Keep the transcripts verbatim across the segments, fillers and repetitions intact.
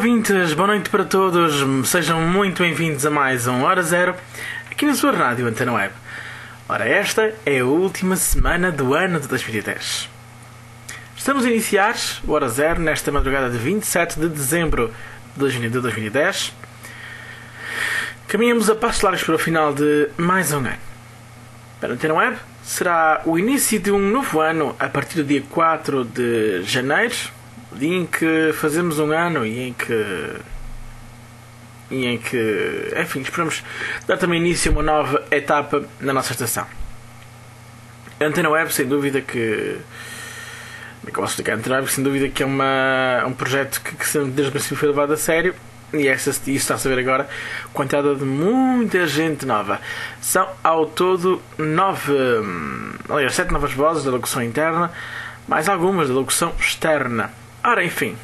ouvintes, boa noite para todos. Sejam muito bem-vindos a mais um Hora Zero aqui na sua rádio Antena Web. Ora, esta é a última semana do ano de dois mil e dez. Estamos a iniciar o Hora Zero nesta madrugada de vinte e sete de dezembro de dois mil e dez. Caminhamos a passos largos para o final de mais um ano. Para a Antena Web será o início de um novo ano a partir do dia quatro de janeiro, dia em que fazemos um ano e em que e em que, enfim, esperamos dar também início a uma nova etapa na nossa estação. A Antena Web, sem dúvida que como é que eu posso explicar? A Antena Web, sem dúvida que é uma, um projeto que, que desde o princípio foi levado a sério. E essa, isso está a saber agora com a entrada de muita gente nova. São ao todo nove, aliás, sete novas vozes da locução interna, mais algumas da locução externa. Ora, enfim,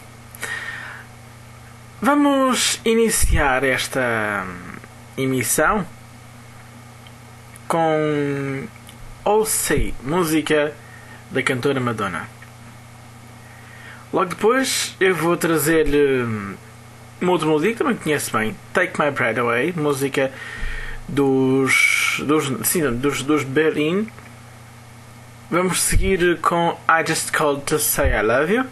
vamos iniciar esta emissão com Oh Say, música da cantora Madonna. Logo depois eu vou trazer-lhe uma outra música que também conhece bem, Take My Breath Away, música dos dos, sim, dos, dos Berlin. Vamos seguir com I Just Called to Say I Love You,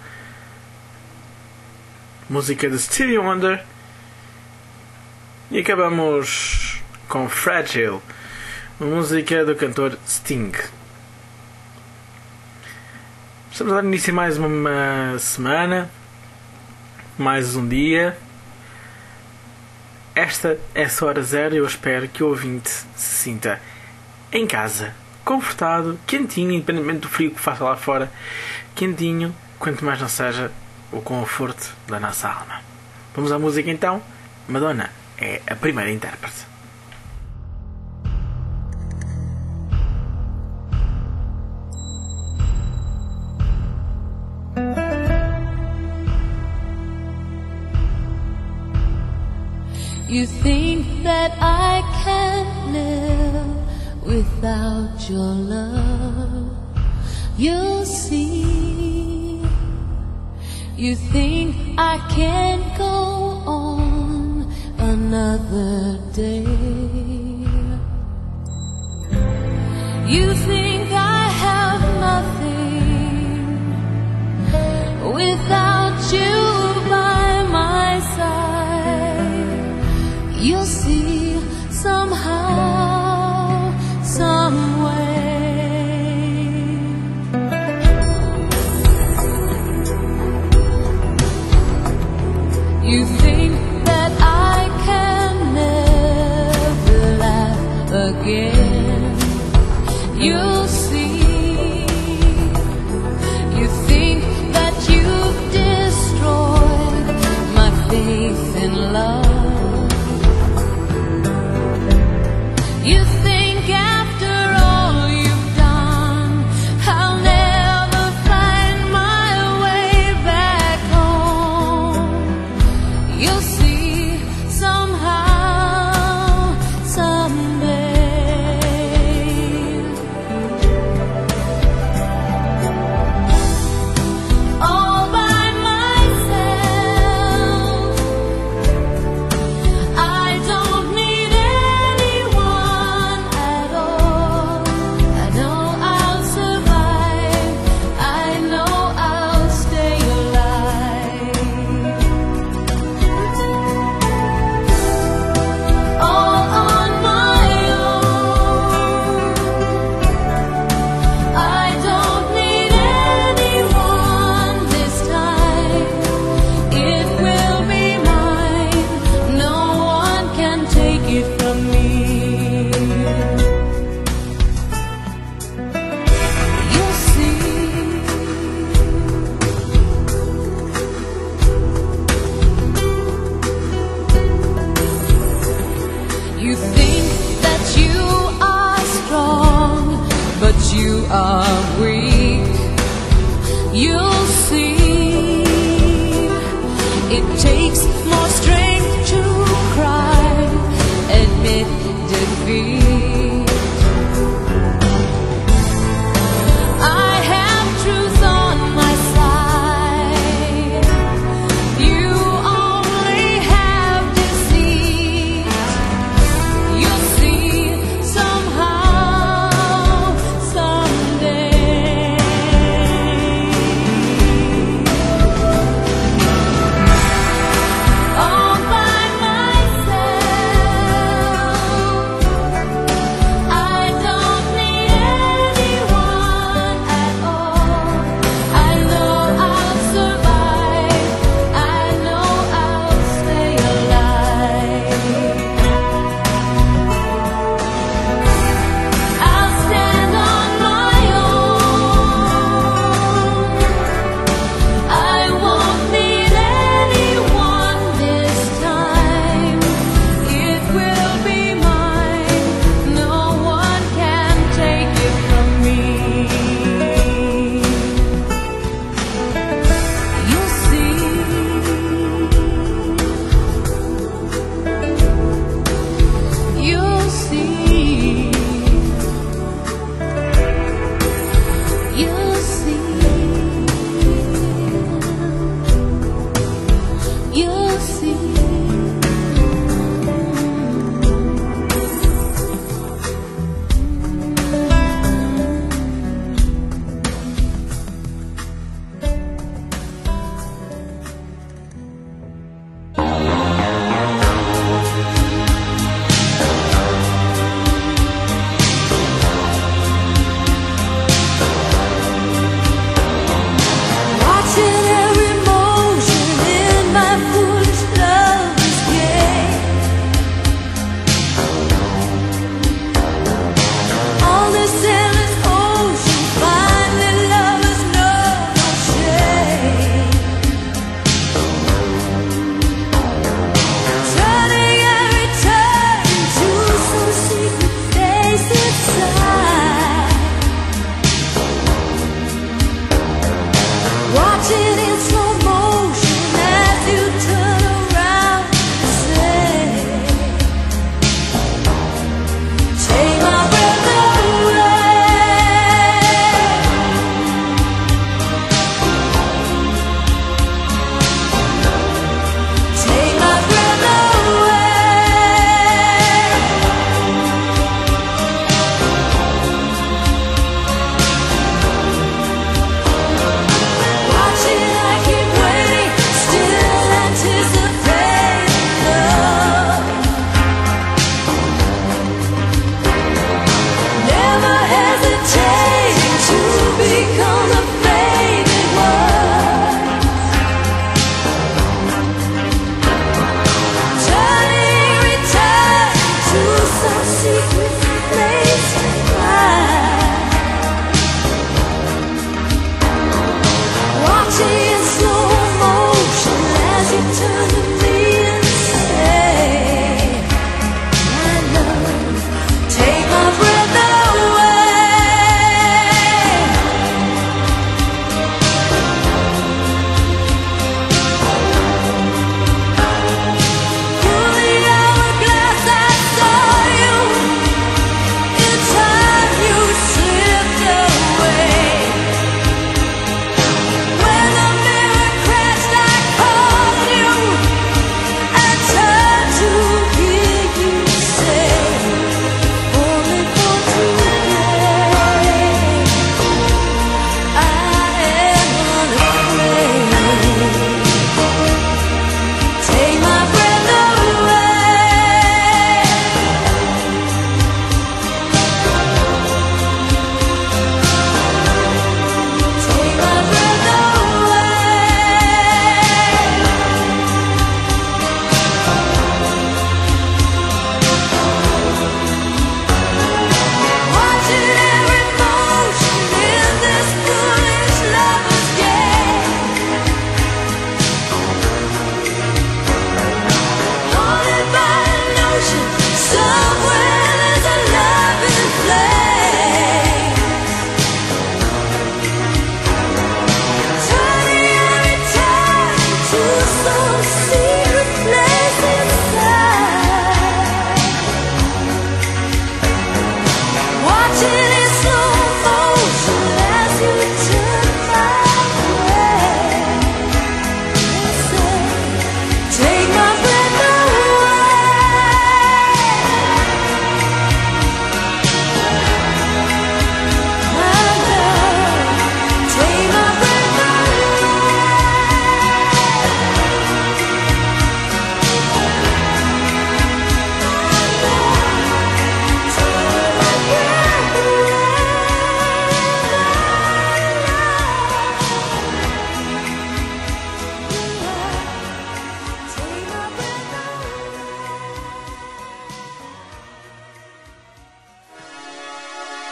música de Stevie Wonder. E acabamos com Fragile, uma música do cantor Sting. Estamos a dar início a mais uma semana, mais um dia. Esta é a sua Hora Zero e eu espero que o ouvinte se sinta em casa, confortado, quentinho, independentemente do frio que faça lá fora. Quentinho, quanto mais não seja o conforto da nossa alma. Vamos à música então. Madonna é a primeira intérprete. You think that I can't live without your love. You'll see. You think I can't go on another day. You think I have nothing without you by my side. You'll see somehow, some way. You think that I can never laugh again. You'll see. You think that you've destroyed my faith in love. You think after all you've done, I'll never find my way back home. You'll see somehow, someday. All by myself, I don't need anyone at all. I know I'll survive. I know I'll stay alive. All on my own. I don't need anyone this time. It will be mine. No one can take it from me. You'll see. You think that you are strong, but you are weak. You'll see. It takes more strength to cry, admit defeat. I have truth on my side. You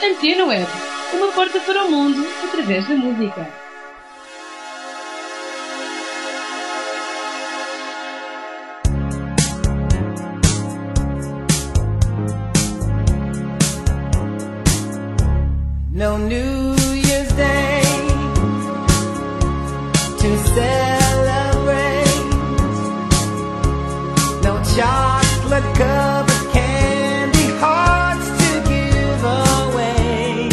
Antena Web, uma porta para o mundo através da música. No New Year's Day to celebrate, no chocolate covered candy hearts to give away,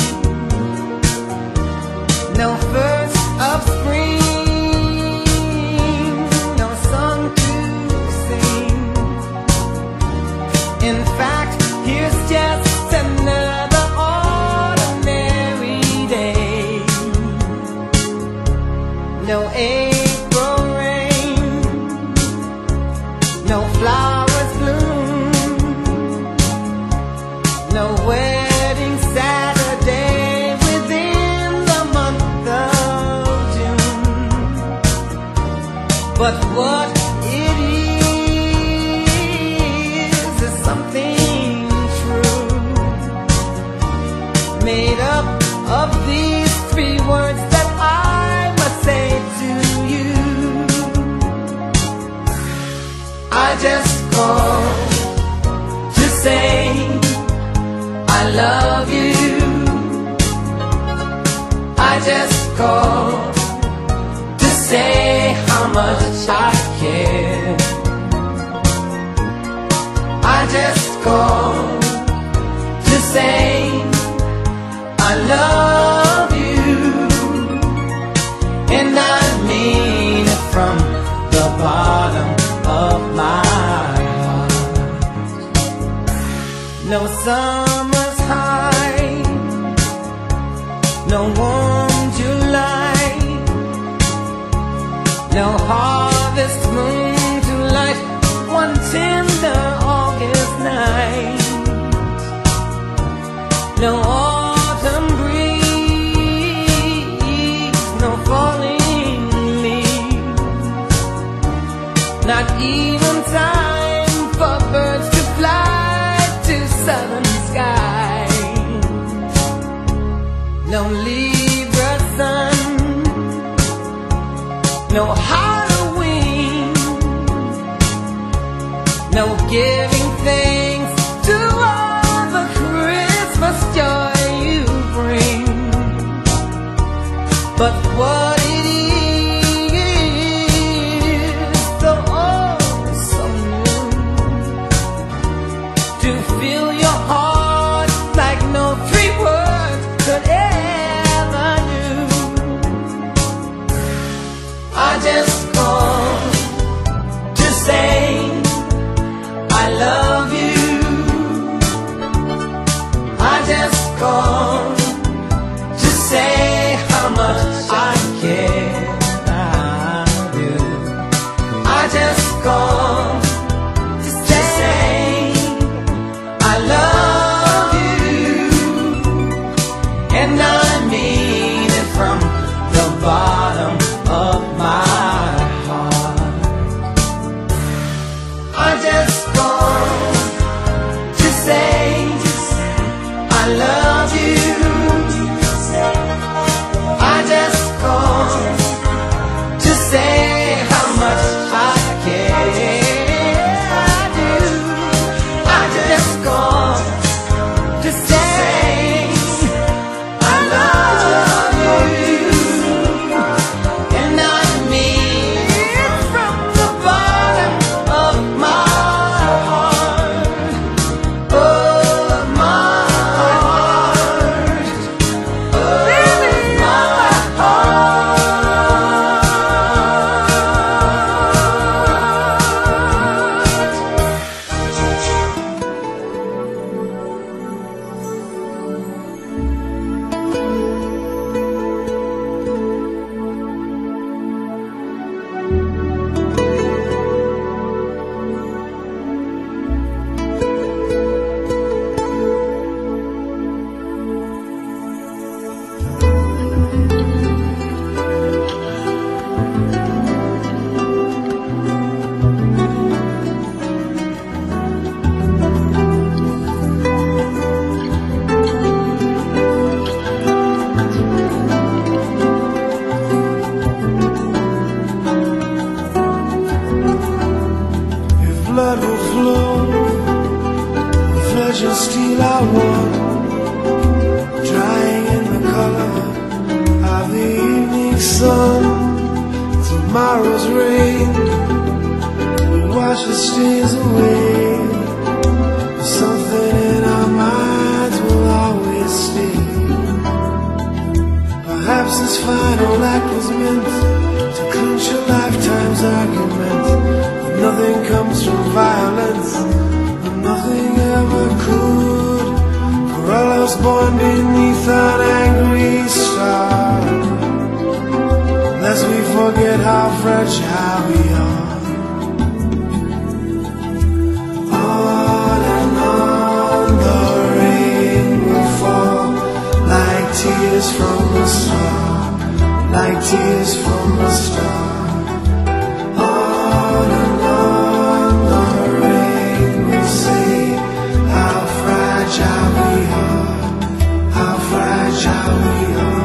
no first of spring, no song to sing. In fact, here's just another ordinary day. No April rain, no flowers bloom, no wedding Saturday within the month of June. But what it is is something true, made up of these three words that I must say to you. I just called to say I love you. I just called to say how much I care. I just called to say I love you, and I mean it from the bottom of my heart. No summer's high, no warm July, no harvest moon to light one tender August night, no autumn breeze, no falling leaves, not even time for birds to fly to southern skies, no Libra sun, no Halloween, no giving thanks to all the Christmas joy you bring. But what it is, so oh, so new, to fill your heart like no three words could ever do. I just called to say I love you. I just called to say how much I care. I do. I just called to say I love you. precious steel I want, drying in the color of the evening sun. Tomorrow's rain will wash the stains away. Something in our minds will always stay. Perhaps this final act was meant to clinch a lifetime's argument. But nothing comes from violence, and nothing ever could. For all I was born beneath an angry star. Lest we forget how fragile we are. On and on the rain will fall, like tears from a star, like tears from a star. On and on the rain will say how fragile we are, how fragile we are.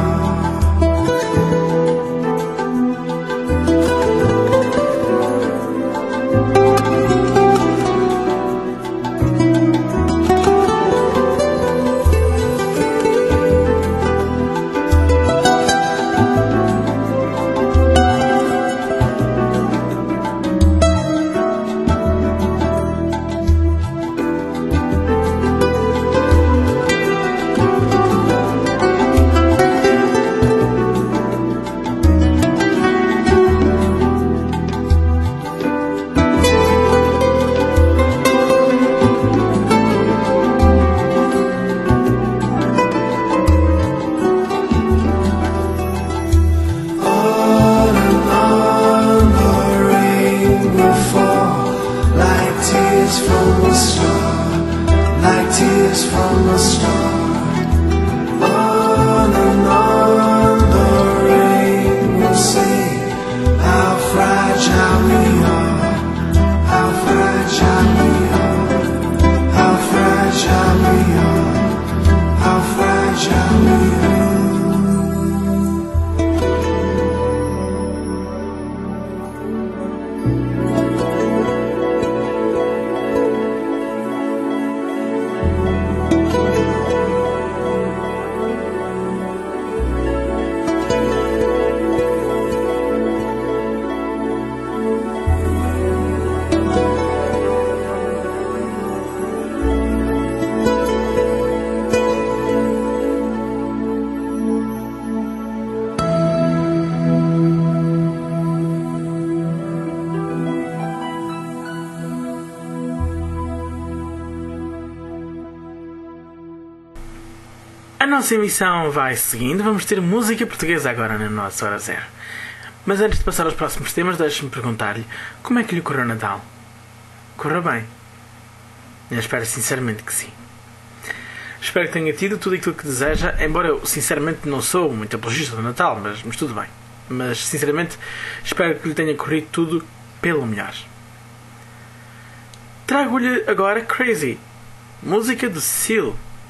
A nossa emissão vai seguindo. Vamos ter música portuguesa agora na nossa Hora Zero. Mas antes de passar aos próximos temas, deixe-me perguntar-lhe como é que lhe correu o Natal? Correu bem? Eu espero sinceramente que sim. Espero que tenha tido tudo aquilo que deseja, embora eu sinceramente não sou muito apologista do Natal, mas, mas tudo bem. Mas sinceramente espero que lhe tenha corrido tudo pelo melhor. Trago-lhe agora Crazy, música do Seal.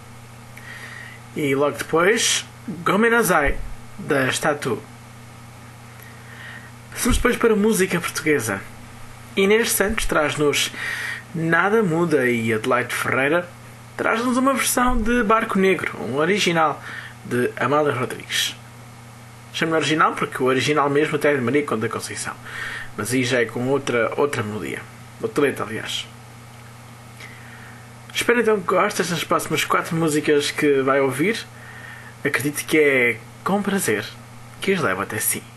E logo depois, Gomenazai, da Statu. Passamos depois para a música portuguesa. Inês Santos traz-nos Nada Muda e Adelaide Ferreira traz-nos uma versão de Barco Negro, um original de Amália Rodrigues. Chamo-me original porque o original mesmo até é de Maria Conde da Conceição. Mas aí já é com outra, outra melodia. Outra letra, aliás. Espero então que gostes das próximas quatro músicas que vai ouvir. Acredito que é com prazer que as levo até si.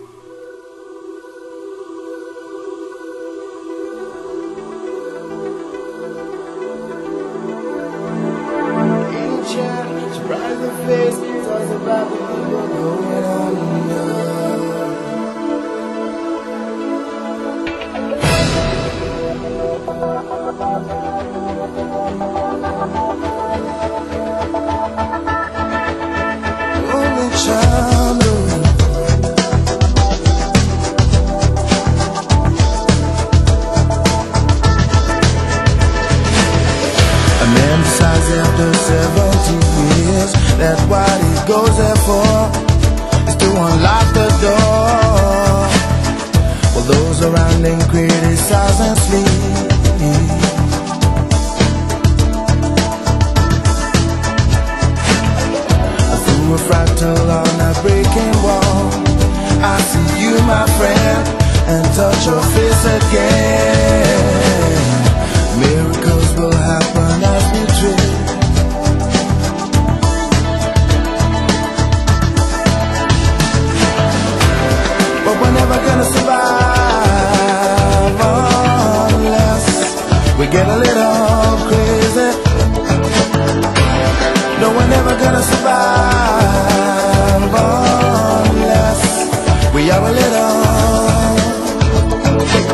After seventy years, that's what he goes there for, is to unlock the door. While those around him criticize and sleep, your face again. Miracles will happen as we dream. But we're never gonna survive unless we get a little crazy. No, we're never gonna survive unless we are a little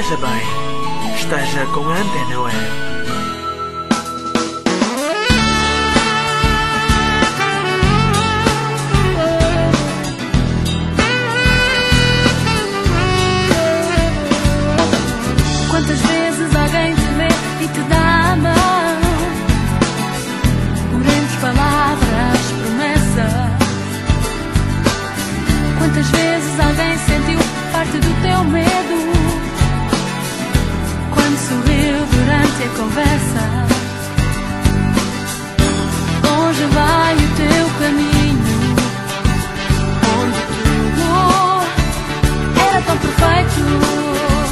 esteja bem, esteja com a Antena Web. Quantas vezes alguém te vê e te dá a mão, por entre palavras, promessas. Quantas vezes alguém sentiu parte do teu medo, quando sorriu durante a conversa. Longe vai o teu caminho, onde tudo era tão perfeito.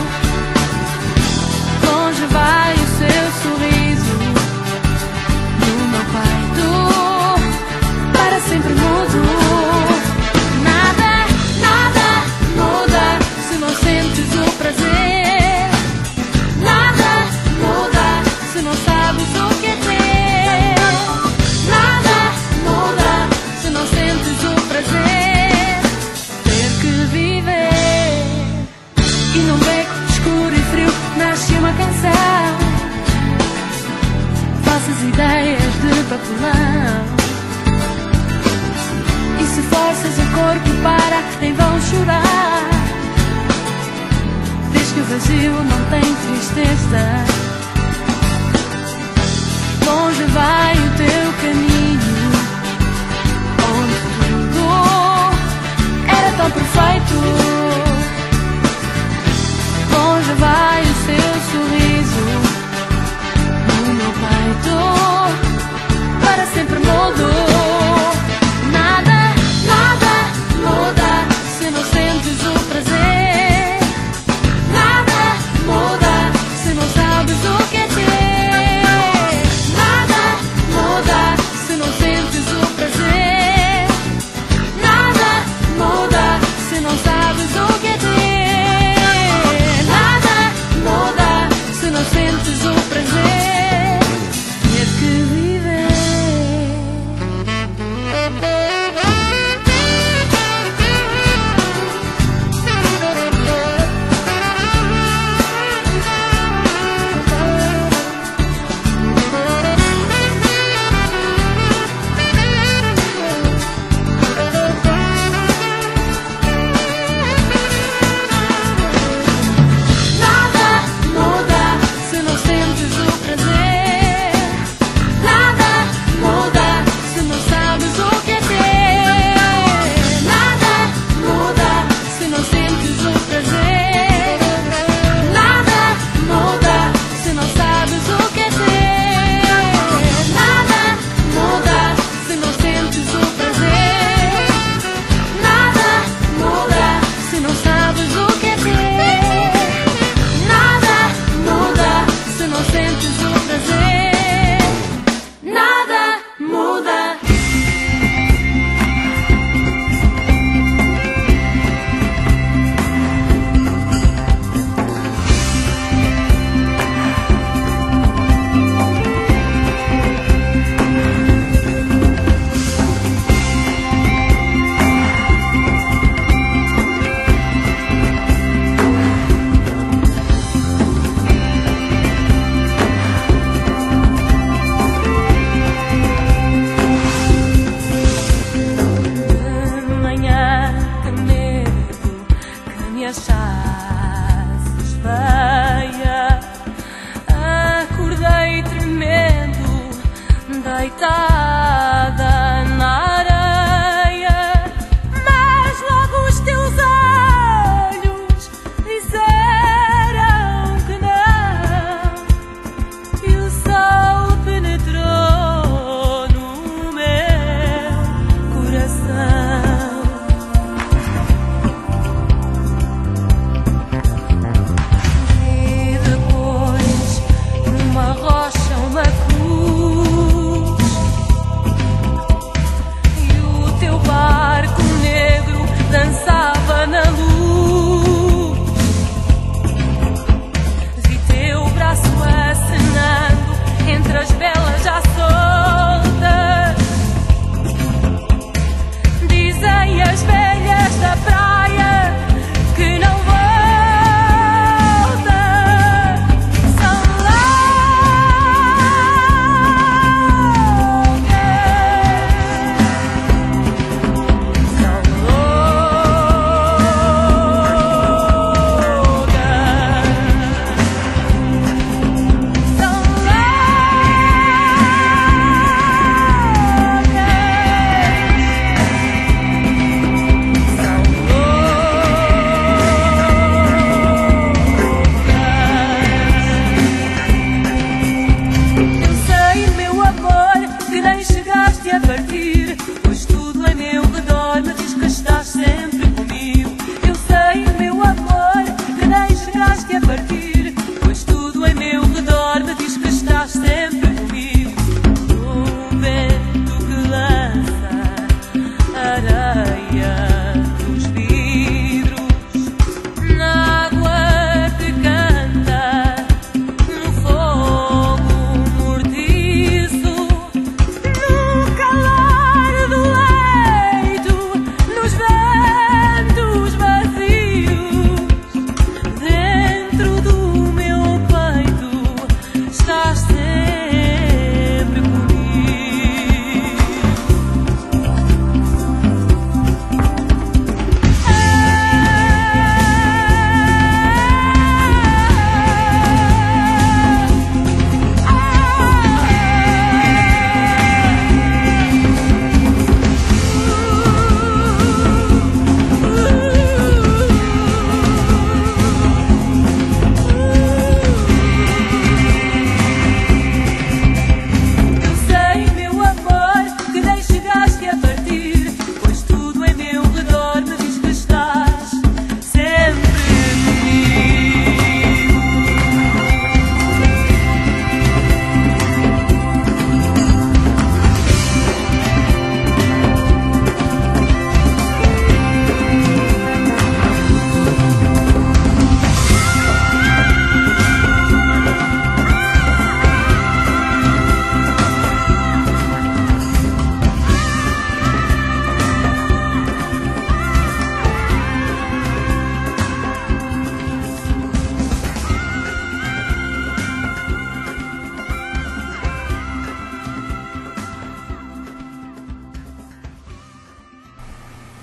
Longe vai o seu sorriso no meu peito, para sempre mudo. Nada, nada muda se não sentes o prazer. Nada muda se não sabes o que é ter. Nada muda se não sentes o prazer. Ter que viver. E num beco escuro e frio nasce uma canção. Falsas ideias de papelão. E se forças o corpo para em vão chorar, diz que o vazio não tem tristeza. Longe vai o teu caminho, onde tudo era tão perfeito. Longe vai o seu sorriso no meu peito, para sempre mudo. Nada, nada muda se não sentes o prazer. Nada muda se não sabes o que é ter. Nada muda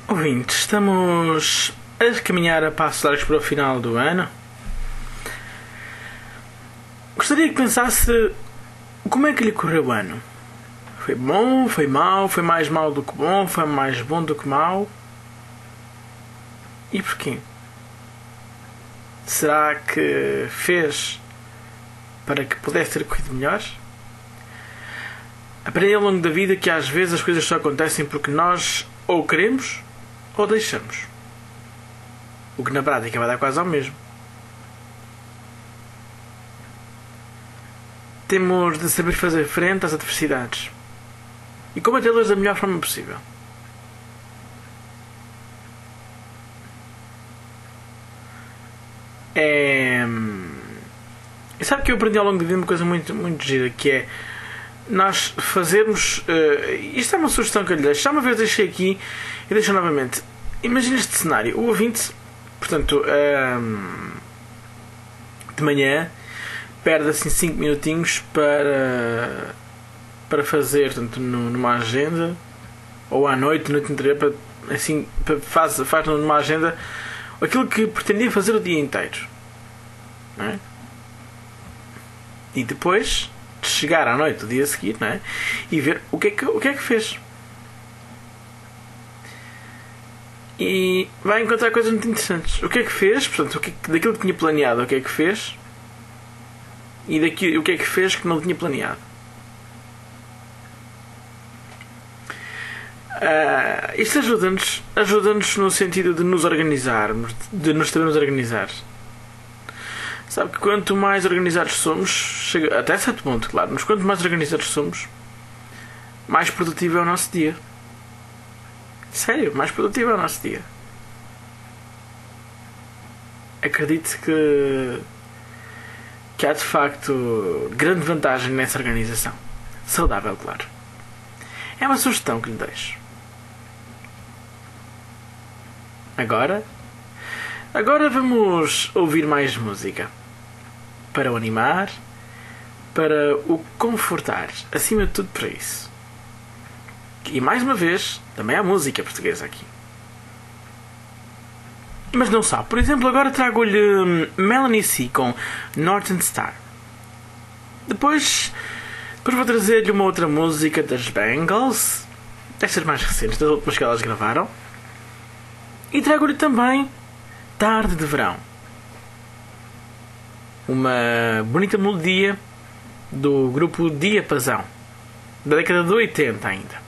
Ouvintes, estamos a caminhar a passos largos para o final do ano. Gostaria que pensasse como é que lhe correu o ano. Foi bom, foi mau, foi mais mau do que bom, foi mais bom do que mau? E porquê? Será que fez para que pudesse ter corrido melhor? Aprendi ao longo da vida que às vezes as coisas só acontecem porque nós ou queremos ou deixamos. O que na prática vai dar quase ao mesmo. Temos de saber fazer frente às adversidades e combatê-las da melhor forma possível. É... E sabe que eu aprendi ao longo da vida uma coisa muito, muito gira, que é nós fazermos... Uh, isto é uma sugestão que eu lhe deixo. Já uma vez deixei aqui e deixo novamente. Imagina este cenário. O ouvinte, portanto, um, de manhã, perde assim cinco minutinhos para, para fazer, portanto, no, numa agenda, ou à noite, noite inteira, para, assim, para, faz, faz numa agenda aquilo que pretendia fazer o dia inteiro. Não é? E depois de chegar à noite do dia a seguir, não é? E ver o que é que, o que é que fez. E vai encontrar coisas muito interessantes. O que é que fez, portanto, o que é que, daquilo que tinha planeado, o que é que fez, e daqui, o que é que fez que não tinha planeado. Uh, isto ajuda-nos, ajuda-nos no sentido de nos organizarmos, de nos sabermos organizar. Sabe que quanto mais organizados somos, chega, até certo ponto, claro, mas quanto mais organizados somos, mais produtivo é o nosso dia. Sério, mais produtivo é o nosso dia. Acredito que, que há de facto grande vantagem nessa organização. Saudável, claro. É uma sugestão que lhe deixo. Agora, agora vamos ouvir mais música. Para o animar, para o confortar, acima de tudo para isso. E mais uma vez, também há música portuguesa aqui. Mas não sabe, por exemplo, agora trago-lhe Melanie C com Northern Star. Depois, depois vou trazer-lhe uma outra música das Bangles, destas mais recentes, das últimas que elas gravaram. E trago-lhe também Tarde de Verão, uma bonita melodia do grupo Diapasão, da década de oitenta ainda.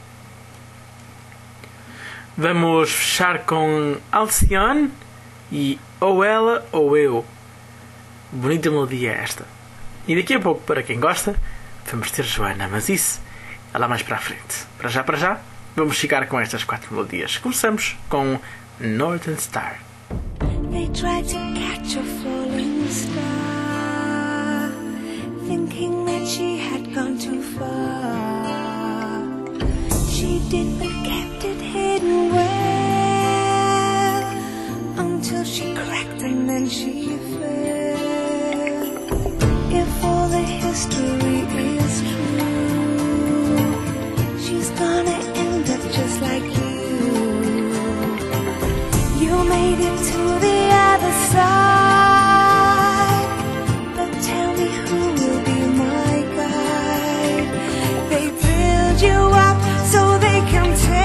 Vamos fechar com Alcione e Ou Ela ou Eu. Bonita melodia esta. E daqui a pouco, para quem gosta, vamos ter Joana, mas isso é lá mais para a frente. Para já, para já, vamos ficar com estas quatro melodias. Começamos com Northern Star. They tried to catch a falling star, thinking that she had gone too far. She did but kept it hidden well, until she cracked and then she fell. If all the history is true, she's gonna end up just like you. You made it to the other side, but tell me who will be my guide. They build you up so they can tell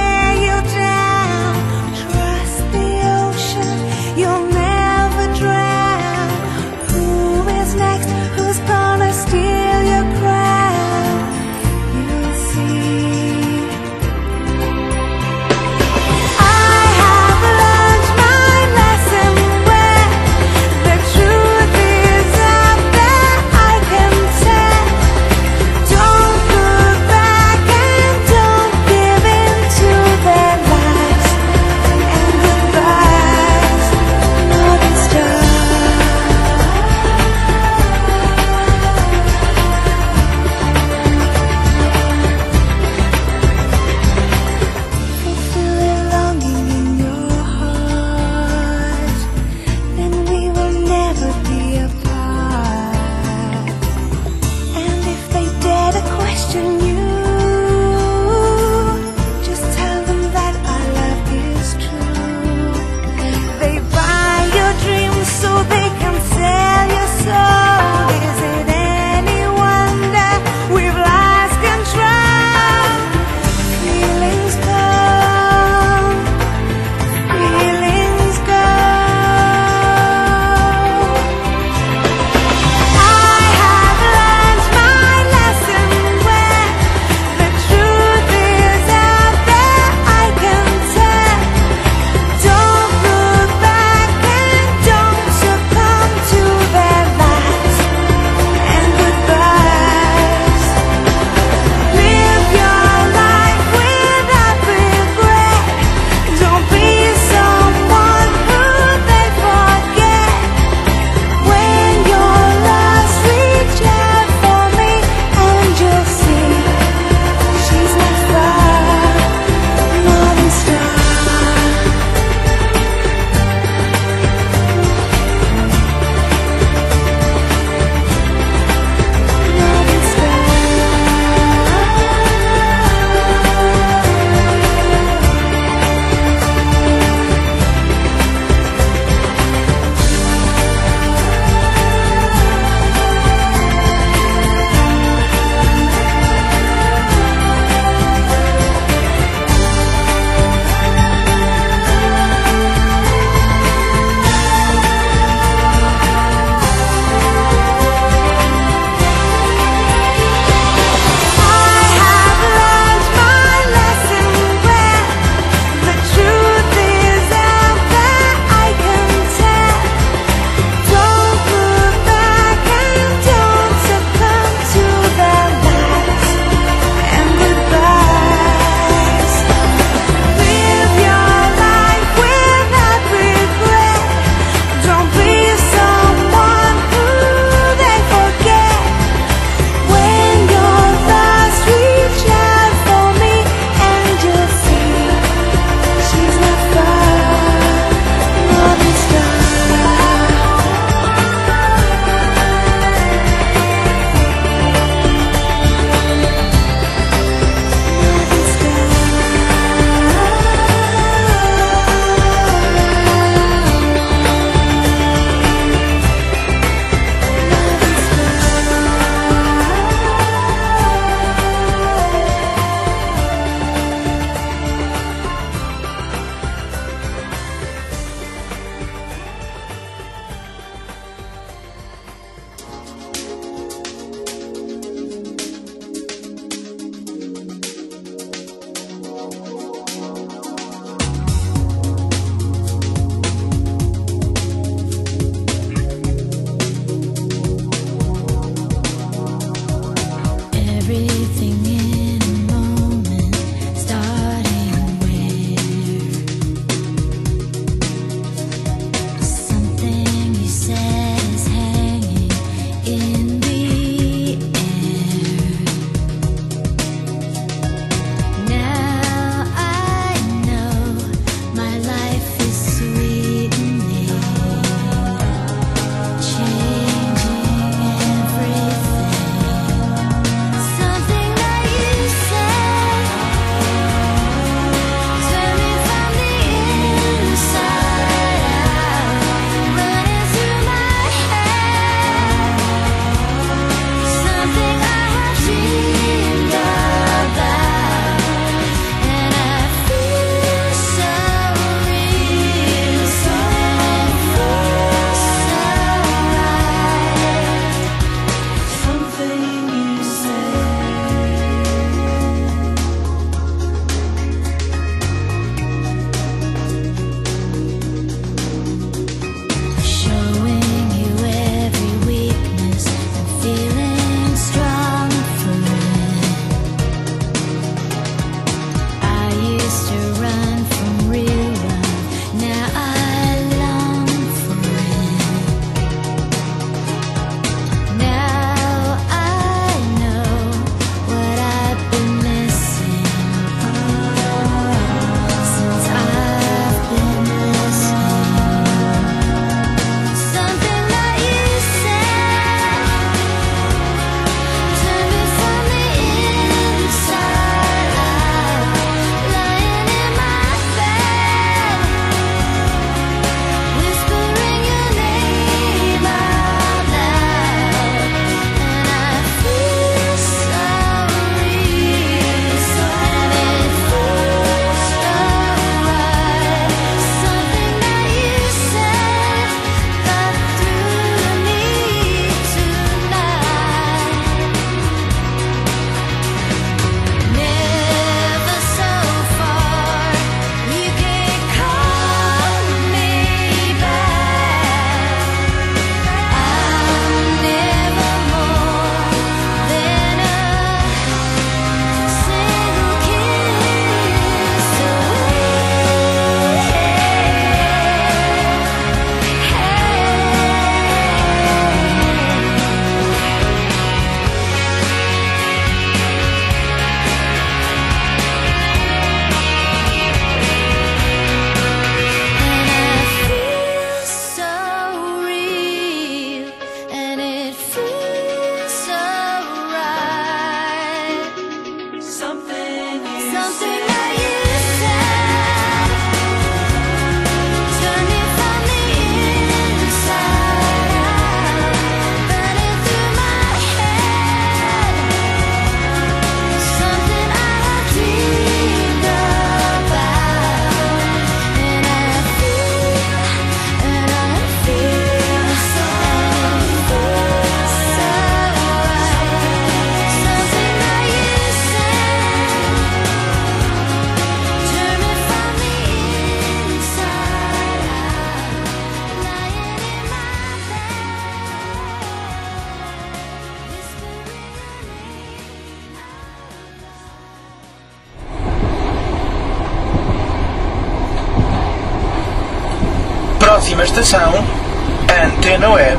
Próxima estação, Antena Web.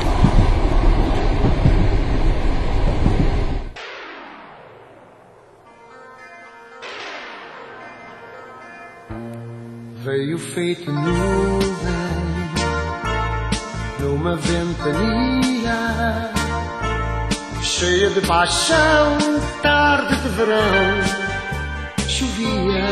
Veio feito nuvem numa ventania, cheia de paixão, tarde de verão, chovia.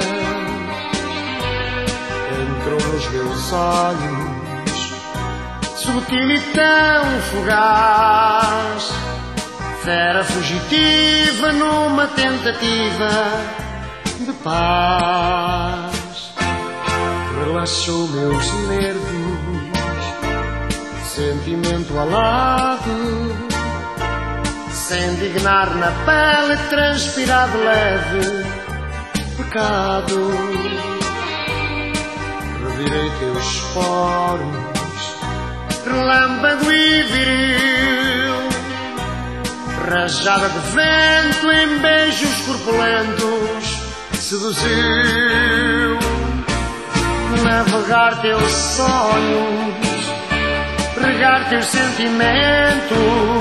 Entrou nos meus olhos, sutil e tão fugaz, fera fugitiva numa tentativa de paz. Relaxou meus nervos, sentimento alado, sem dignar na pele, transpirado leve, pecado. Revirei teus poros, relâmpago e viril, rajada de vento em beijos corpulentos, seduziu. Navegar teus sonhos, regar teus sentimentos,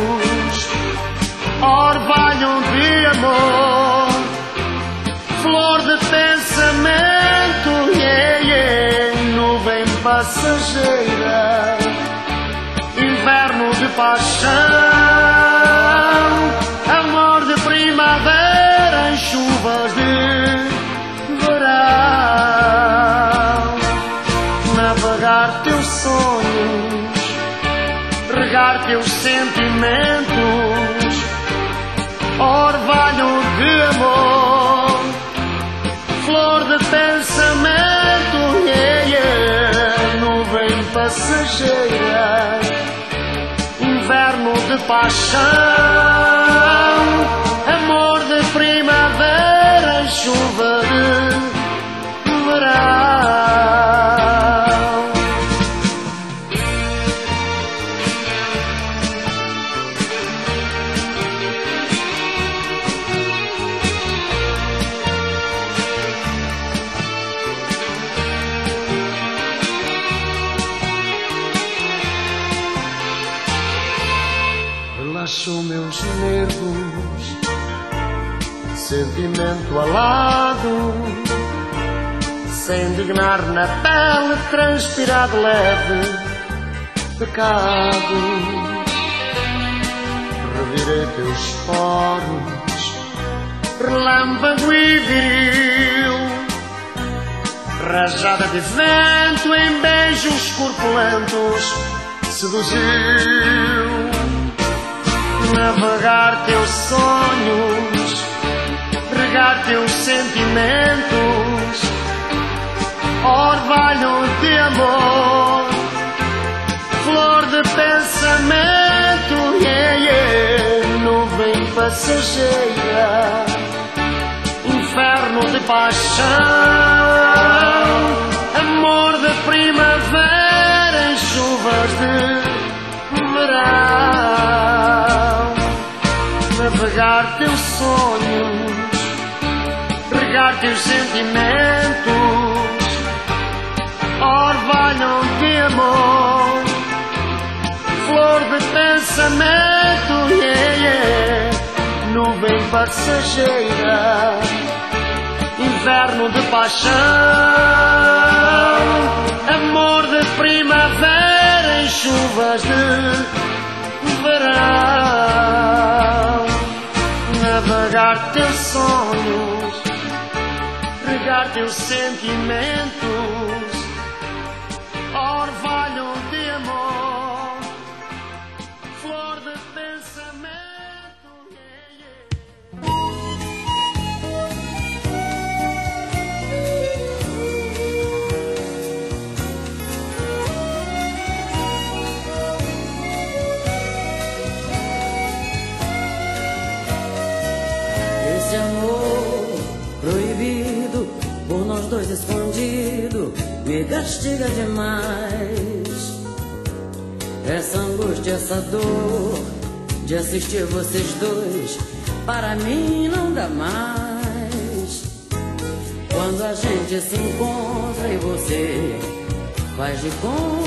orvalho de amor, flor de pensamento, yeah, yeah, nuvem passageira, inverno de paixão, amor de primavera em chuvas de verão. Navegar teus sonhos, regar teus sentimentos, orvalho de amor, flor de pensamento, yeah, yeah, nuvem passageira, inverno de paixão, amor de primavera, chuva de verão. Relaxou meus nervos, sentimento alado, sem dignar na pele, transpirado leve, pecado. Revirei teus poros, relâmpago e viril, rajada de vento em beijos corpulentos, seduziu. Navegar teus sonhos, regar teus sentimentos, orvalho de amor, flor de pensamento, yeah, yeah, nuvem passageira, inferno de paixão, amor de primavera em chuvas de verão. Navegar teus sonhos, regar teus sentimentos, orvalho de amor, flor de pensamento, yeah, yeah, nuvem passageira, inverno de paixão, amor de primavera em chuvas de verão. Navegar teus sonhos, regar teus sentimentos, orvalho de amor, flor de pensamento, yeah, yeah. Esse amor proibido, por nós dois escondido, me castiga demais. Essa angústia, essa dor de assistir vocês dois, para mim não dá mais. Quando a gente se encontra e você faz de conta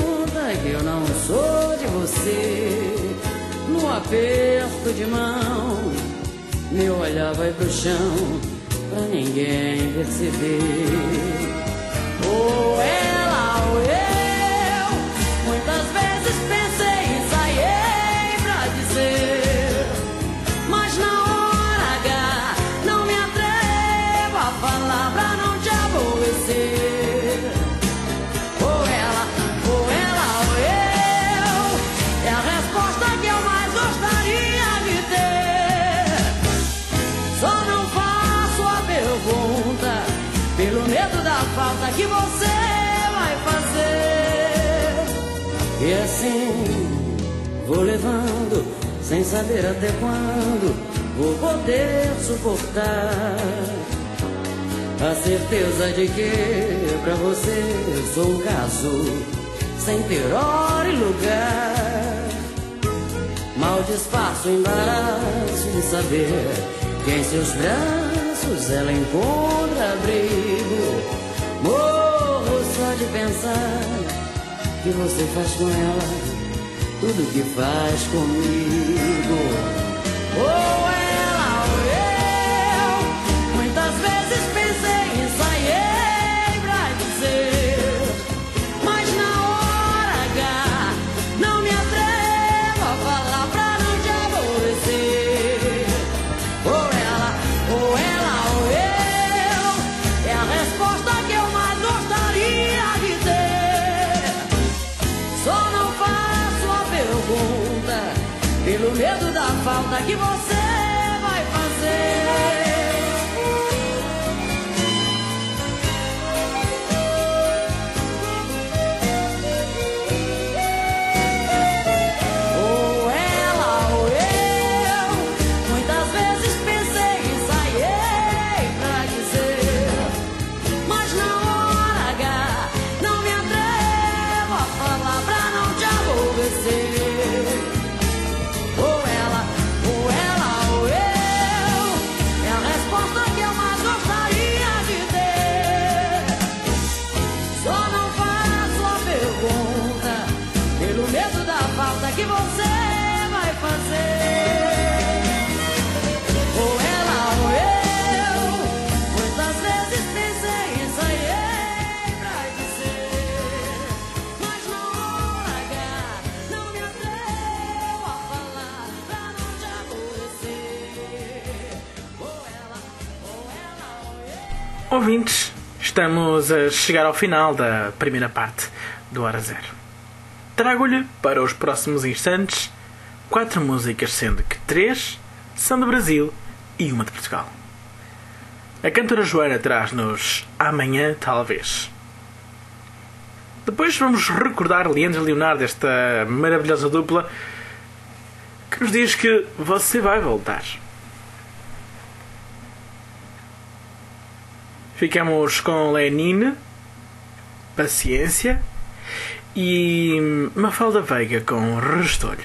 que eu não sou de você. No aperto de mão, meu olhar vai pro chão, pra ninguém perceber. Ou ela ou eu, muitas vezes pensei, ensaiei pra dizer, mas na hora H não me atrevo a falar pra não te aborrecer. Ou ela, ou ela ou eu, é a resposta que eu mais gostaria de ter. Só não faço a pergunta pelo medo da falta que você vai fazer. E assim vou levando, sem saber até quando vou poder suportar a certeza de que pra você sou um caso sem ter hora e lugar. Mal disfarço o embaraço de saber que em seus braços ela encontra abrigo. Morro só de pensar que você faz com ela tudo que faz comigo. Ou ela ou eu, muitas vezes pensei, ensaiei pra dizer, mas na hora H não me atrevo a falar pra não te aborrecer. Ou ela, ou ela ou eu, é a resposta que eu mais gostaria de ter. Só não faço a pergunta pelo medo da falta que você vai fazer. Ou ela ou eu, muitas vezes pensei, ensaiei pra dizer, mas na hora H não me atrevo a falar pra não te aborrecer. Ou ela, ou ela ou eu, é a resposta que eu mais gostaria de ter. Só não faço a pergunta pelo medo da falta que você vai fazer. Ou ela ou eu, muitas vezes pensei, ensaiei pra dizer, mas na hora H não me atrevo a falar pra não te aborrecer. Ou ela, ou ela ou eu. Ouvintes, estamos a chegar ao final da primeira parte do Hora Zero. Trago-lhe, para os próximos instantes, quatro músicas, sendo que três são do Brasil e uma de Portugal. A cantora Joana traz-nos Amanhã Talvez. Depois vamos recordar Leandro e Leonardo, esta maravilhosa dupla que nos diz que você vai voltar. Ficamos com Lenine, Paciência, e Mafalda Veiga com Restolho.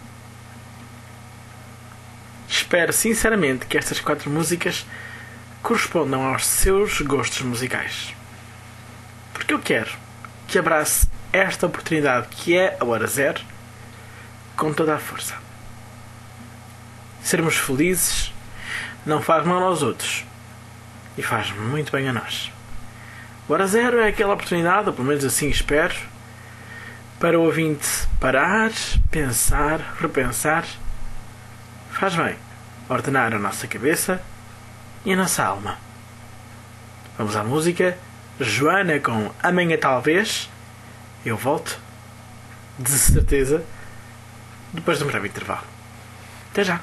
Espero sinceramente que estas quatro músicas correspondam aos seus gostos musicais, porque eu quero que abrace esta oportunidade que é a Hora Zero com toda a força. Sermos felizes não faz mal aos outros e faz muito bem a nós. O Hora Zero é aquela oportunidade, ou pelo menos assim espero, para o ouvinte parar, pensar, repensar. Faz bem ordenar a nossa cabeça e a nossa alma. Vamos à música. Joana com Amanhã Talvez. Eu volto, de certeza, depois de um breve intervalo. Até já.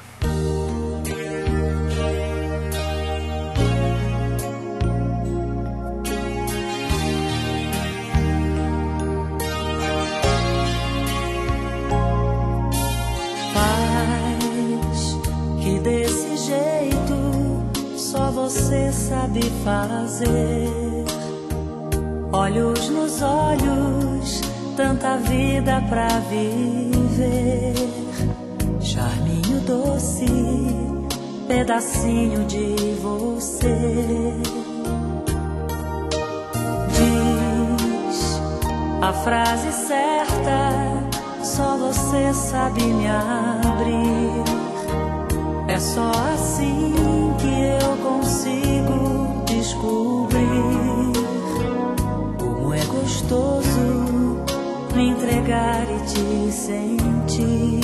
Desse jeito só você sabe fazer. Olhos nos olhos, tanta vida pra viver. Charminho doce, pedacinho de você. Diz a frase certa, só você sabe me abrir. É só assim que eu consigo descobrir como é gostoso me entregar e te sentir.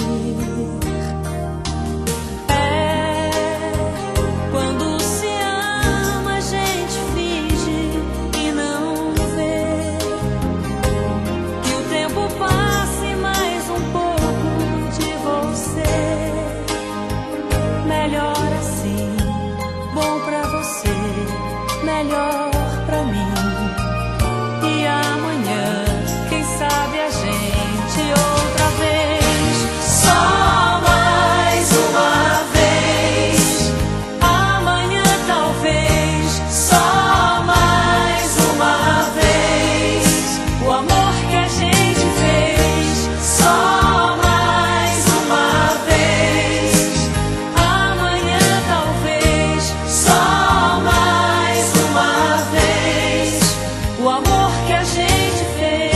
É quando se ama, a gente finge e não vê que o tempo passe mais um pouco de você. Melhor assim, bom pra você, melhor pra mim. E amanhã, quem sabe a gente outra vez. Só mais uma vez. Amanhã talvez. Só mais uma vez. O amor que a gente fez. Só mais uma vez. Amanhã talvez. Só mais uma vez. O amor que a gente fez.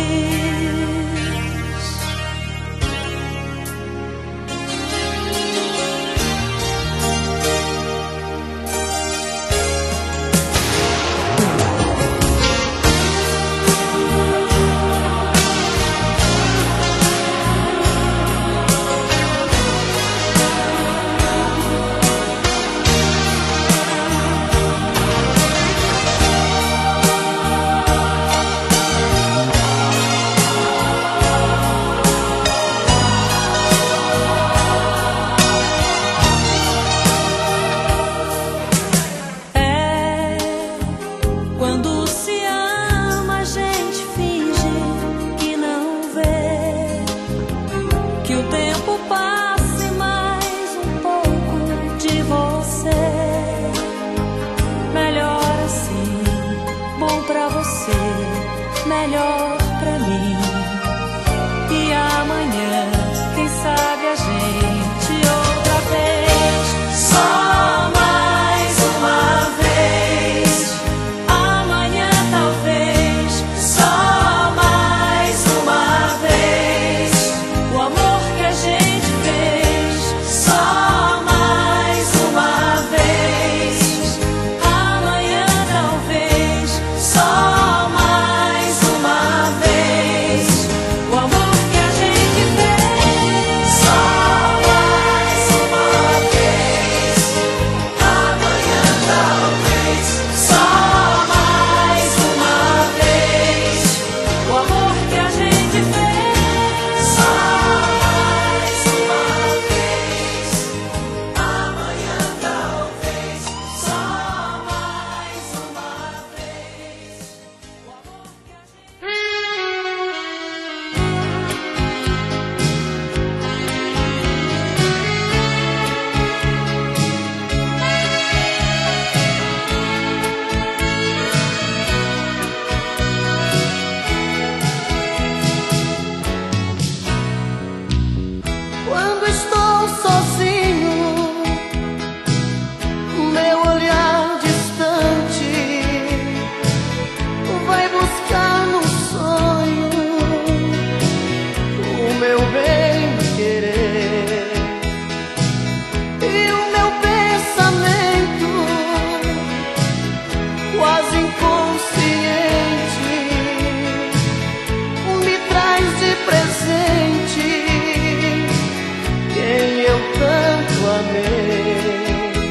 É quando se ama, a gente finge que não vê que o tempo passe mais um pouco de você. Melhor assim, bom pra você, melhor pra mim. E amanhã, quem sabe a gente outra vez. Só mais uma vez. Amanhã talvez. Só mais uma vez. O amor que a gente fez. Só mais uma vez. Amanhã talvez. Só mais uma vez. O amor que a gente fez. Só mais uma vez. Amanhã talvez. Só mais uma vez. O amor que a gente fez. Só mais uma vez. Amanhã talvez. Só mais uma vez. O amor que a gente Quando estou sozinho, meu olhar distante vai buscar no sonho o meu bem querer. E o meu pensamento, quase inconsciente, me traz de presente quem eu tanto amei.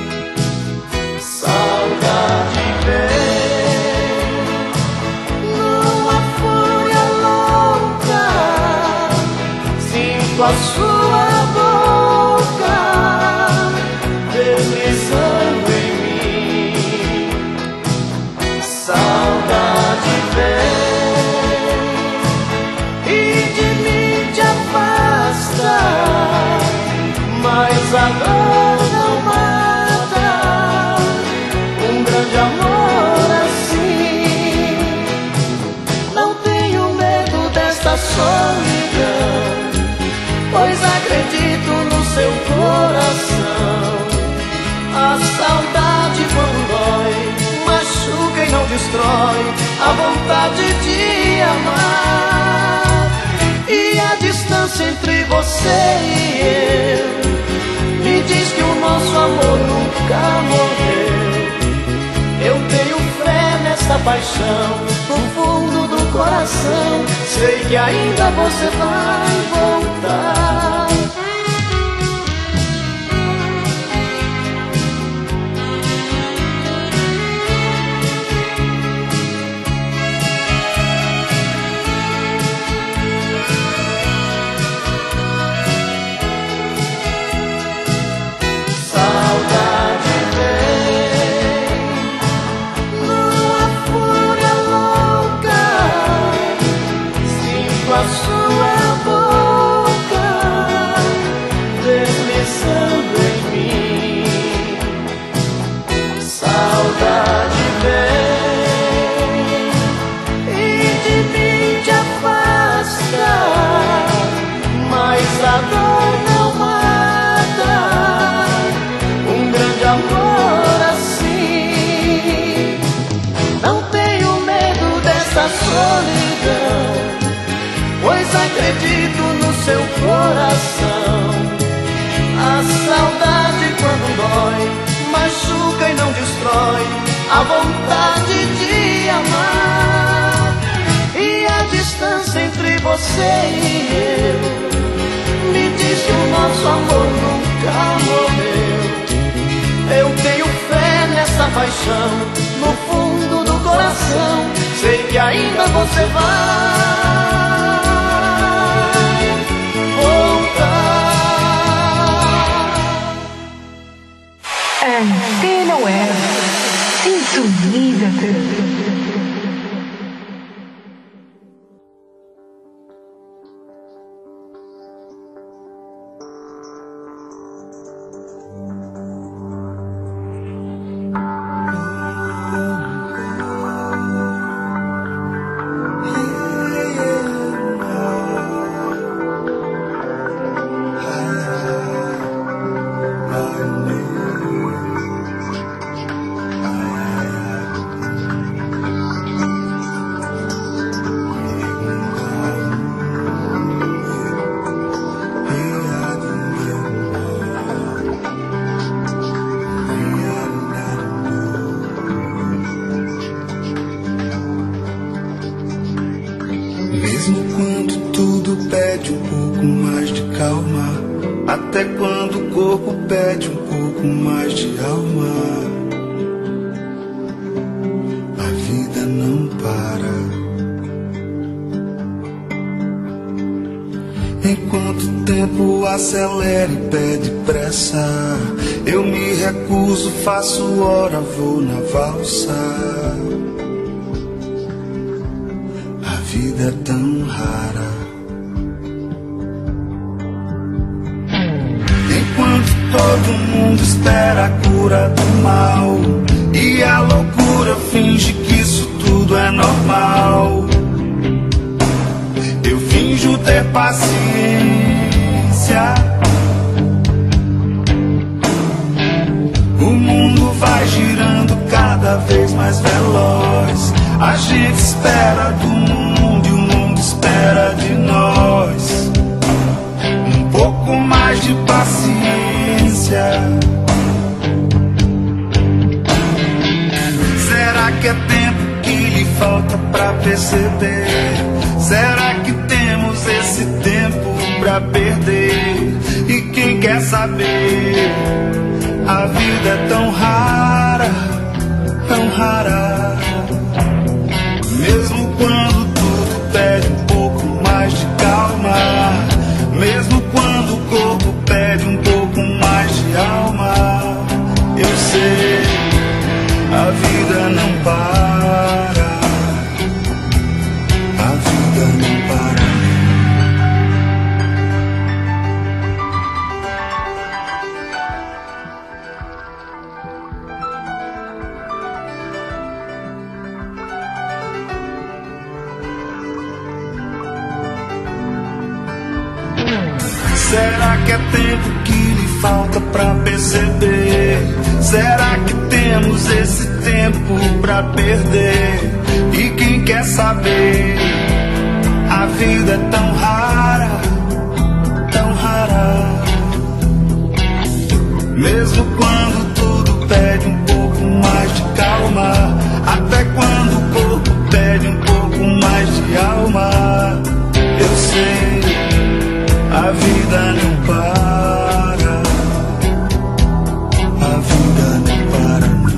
Saudade vem numa fúria louca, sinto a sua boca deslizando em mim. Saudade vem e de mim te afasta, mas a dor não mata um grande amor assim. Não tenho medo desta solidão, pois acredito no seu coração. A saudade quando dói machuca e não destrói a vontade de amar. distância entre você e eu me diz que o nosso amor nunca morreu. Eu tenho fé nessa paixão, no fundo do coração. Sei que ainda você vai voltar. Solidão, pois acredito no seu coração. A saudade quando dói, machuca e não destrói a vontade de amar. E a distância entre você e eu me diz que o nosso amor nunca morreu. Eu tenho fé nessa paixão, no fundo do coração. Sei que ainda você vai voltar. Antena Web, sintoniza-te. Até quando o corpo pede um pouco mais de alma, a vida não para. Enquanto o tempo acelera e pede pressa, eu me recuso, faço hora, vou na valsa. A vida é tão rara. Todo mundo espera a cura do mal, e a loucura finge que isso tudo é normal. Eu finjo ter paciência, o mundo vai girando cada vez mais veloz. A gente espera do mundo e o mundo espera de nós. Um pouco mais de paciência. Será que é tempo que lhe falta pra perceber? Será que temos esse tempo pra perder? E quem quer saber? A vida é tão rara, tão rara. Mesmo quando tudo pede um pouco mais de calma, mesmo quando o corpo pede um pouco mais de alma, eu sei, a vida não para, a vida não para. Será que é tempo que lhe falta pra perceber? Será que temos esse tempo pra perder? E quem quer saber? A vida é tão rara, Mesmo quando tudo pede um pouco mais de calma, até quando o corpo pede um pouco mais de alma. Eu sei, a vida não para, a vida não para não.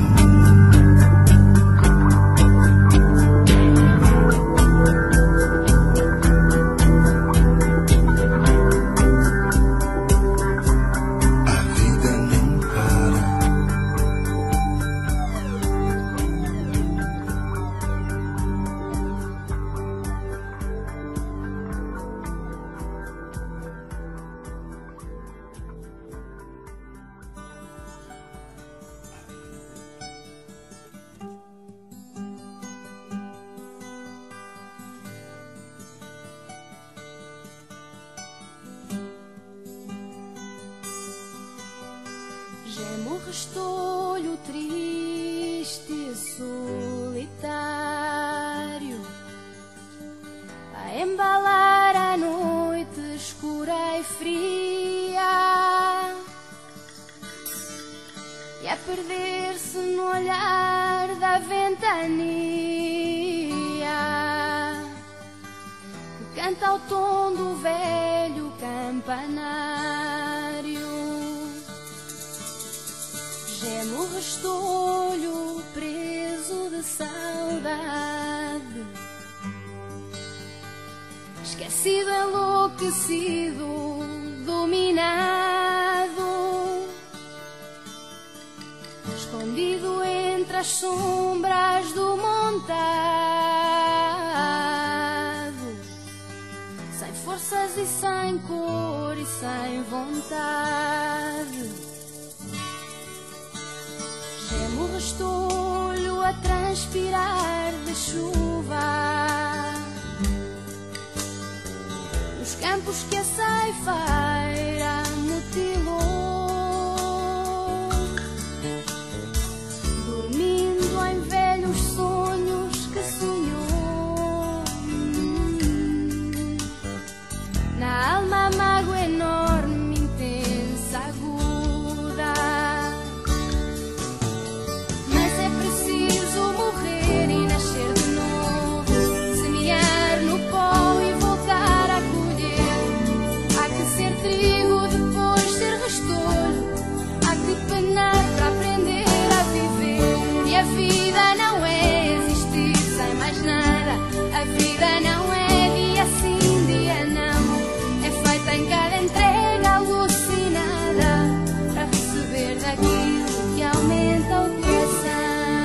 Gemo restolho triste e solitário a embalar a noite escura e fria e a perder-se no olhar da ventania que canta ao tom do velho campanário. Gemo restolho preso de saudade, esquecido, enlouquecido, dominado, escondido entre as sombras do montado, sem forças e sem cor e sem vontade. Gemo restolho a transpirar de chuva nos campos que a ceifeira mutilou, dormindo em velhos sonhos que sonhou. Na alma mágoa enorme, intensa, aguda. Para aprender a viver. E a vida não é existir sem mais nada. A vida não é dia sim, dia não. É feita em cada entrega alucinada para receber daquilo que aumenta o coração.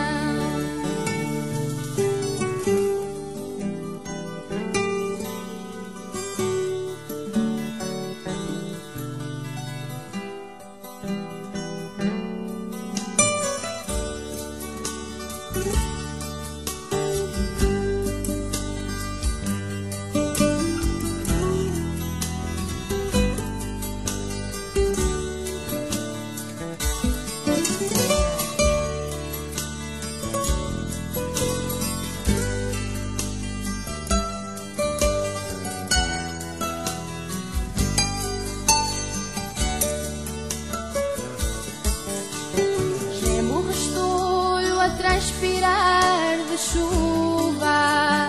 Transpirar de chuva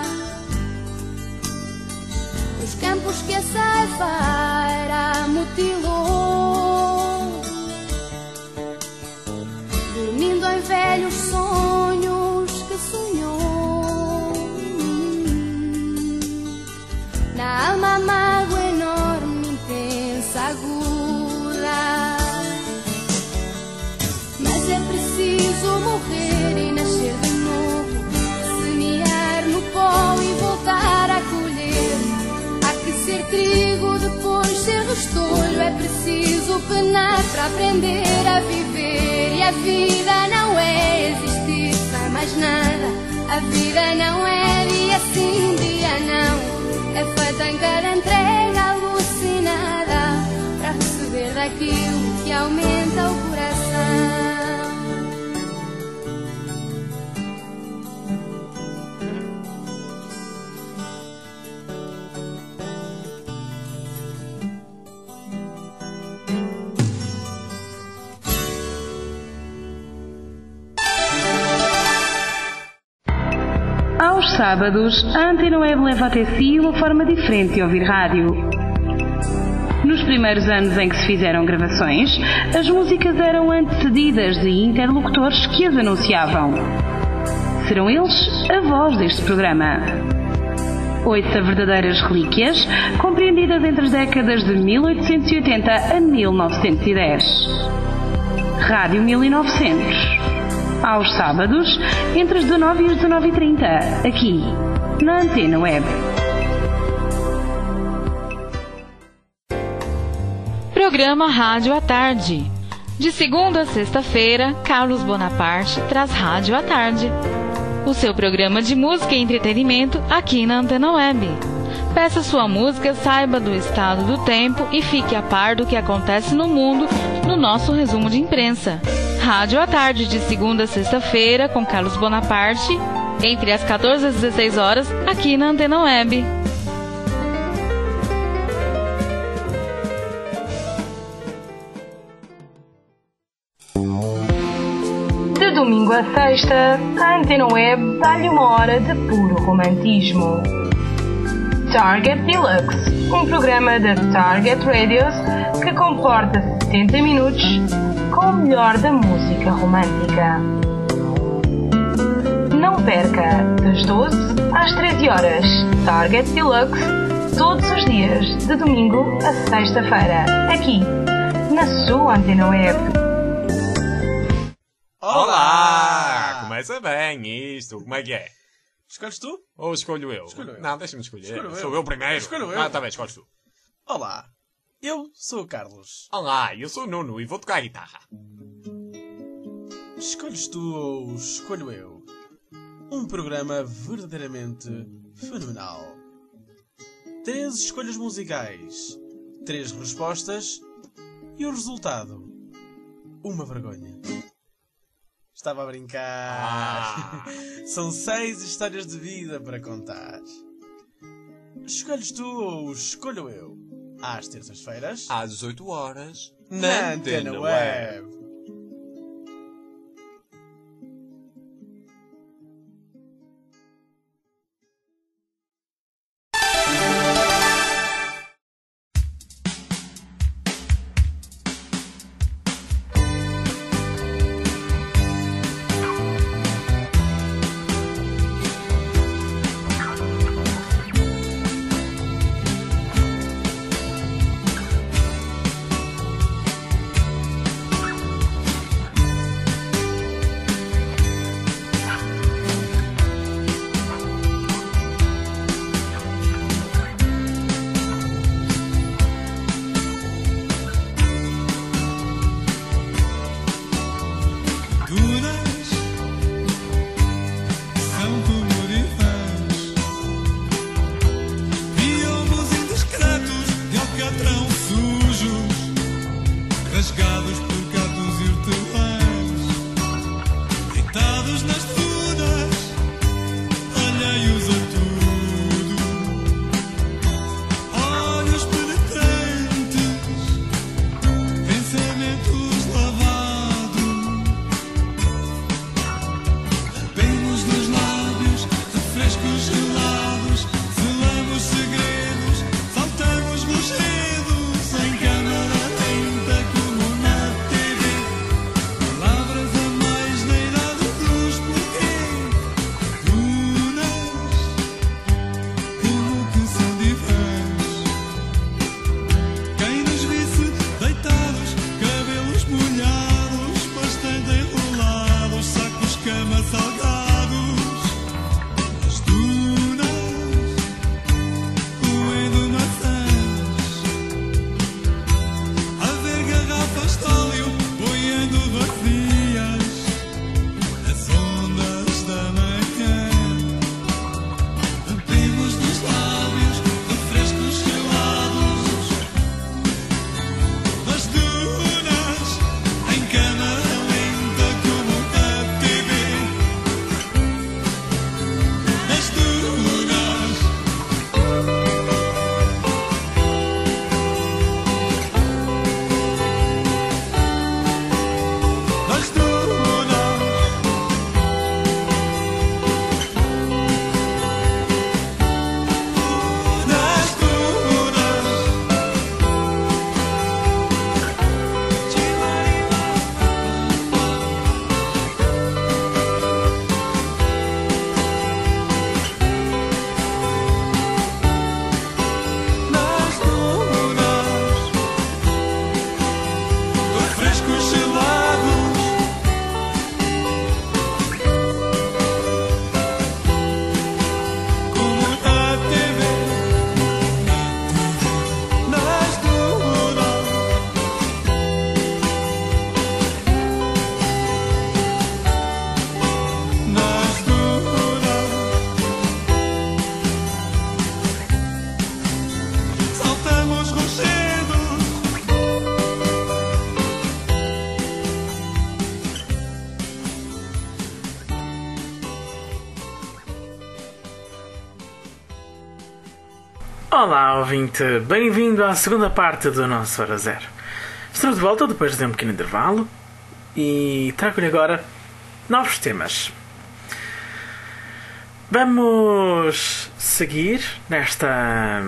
os campos que a ceifeira mutilou, dormindo em velhos sonhos que sonhou. Na alma mágoa enorme, intensa, aguda. Mas é preciso morrer e nascer de novo, semear no pó e voltar a colher. Há que ser trigo, depois ser restolho. É preciso penar para aprender a viver. E a vida não é existir sem mais nada. A vida não é dia sim, dia não. É feita em cada entrega alucinada para receber daquilo que aumenta o coração. sábados, a Antena Web leva até si uma forma diferente de ouvir rádio. Nos primeiros anos em que se fizeram gravações, as músicas eram antecedidas de interlocutores que as anunciavam. Serão eles a voz deste programa. Ouça verdadeiras relíquias, compreendidas entre as décadas de mil oitocentos e oitenta a mil novecentos e dez. Rádio mil e novecentos. Aos sábados, entre as dezanove e as dezanove e trinta, aqui, na Antena Web. Programa Rádio à Tarde. De segunda a sexta-feira, Carlos Bonaparte traz Rádio à Tarde. O seu programa de música e entretenimento aqui na Antena Web. Peça sua música, saiba do estado do tempo e fique a par do que acontece no mundo no nosso resumo de imprensa. Rádio à Tarde, de segunda a sexta-feira, com Carlos Bonaparte, entre as quatorze e as dezesseis horas, aqui na Antena Web. De domingo a sexta, a Antena Web dá-lhe uma hora de puro romantismo. Target Deluxe, um programa da Target Radios que comporta setenta minutos com o melhor da música romântica. Não perca, das doze às treze horas, Target Deluxe, todos os dias, de domingo a sexta-feira, aqui, na sua Antena Web. Olá! Começa bem isto. Como é que é? Escolhes tu? Ou escolho eu? Escolho eu. Não, deixa-me escolher. Escolho Sou eu. eu primeiro. Escolho eu. Ah, tá bem, escolhes tu. Olá, eu sou o Carlos. Olá, eu sou o Nuno e vou tocar a guitarra. Escolhes tu ou escolho eu? Um programa verdadeiramente fenomenal. Três escolhas musicais, três respostas e o resultado, uma vergonha. Estava a brincar. Ah. São seis histórias de vida para contar. Escolhes tu ou escolho eu? Às terças-feiras, Às dezoito horas, na Antena Web. Olá, ouvinte, bem-vindo à segunda parte do nosso Hora Zero. Estamos de volta depois de um pequeno intervalo e trago-lhe agora novos temas. Vamos seguir nesta...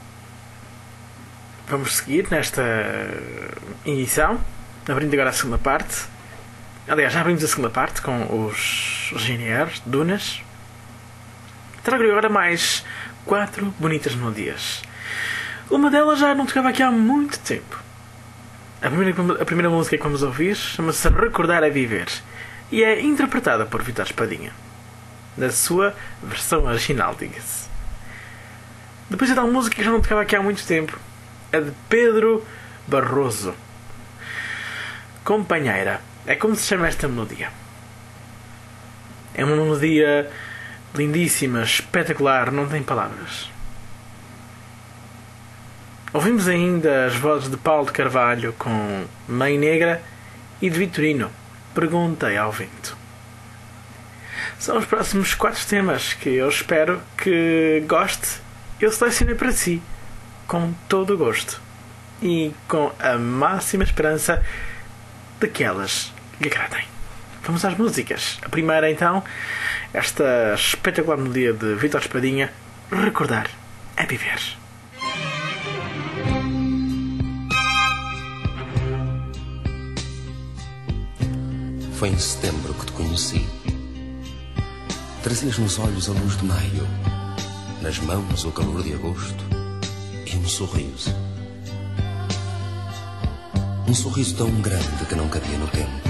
Vamos seguir nesta edição, abrindo agora a segunda parte. Aliás, já abrimos a segunda parte com os G N R, Dunas. Trago-lhe agora mais quatro bonitas melodias. Uma delas já não tocava aqui há muito tempo. A primeira, a primeira música que vamos ouvir chama-se Recordar é Viver e é interpretada por Vítor Espadinha, na sua versão original, diga-se. Depois é uma música que já não tocava aqui há muito tempo, a de Pedro Barroso, Companheira. É como se chama esta melodia. É uma melodia lindíssima, espetacular, não tem palavras. Ouvimos ainda as vozes de Paulo de Carvalho com Mãe Negra e de Vitorino, Perguntei ao Vento. São os próximos quatro temas que eu espero que goste. Eu selecionei para si, com todo o gosto e com a máxima esperança de que elas lhe agradem. Vamos às músicas. A primeira, então, esta espetacular melodia de Vítor Espadinha, Recordar é Viver. Foi em setembro que te conheci. Trazias nos olhos a luz de maio, nas mãos o calor de agosto e um sorriso. Um sorriso tão grande que não cabia no tempo.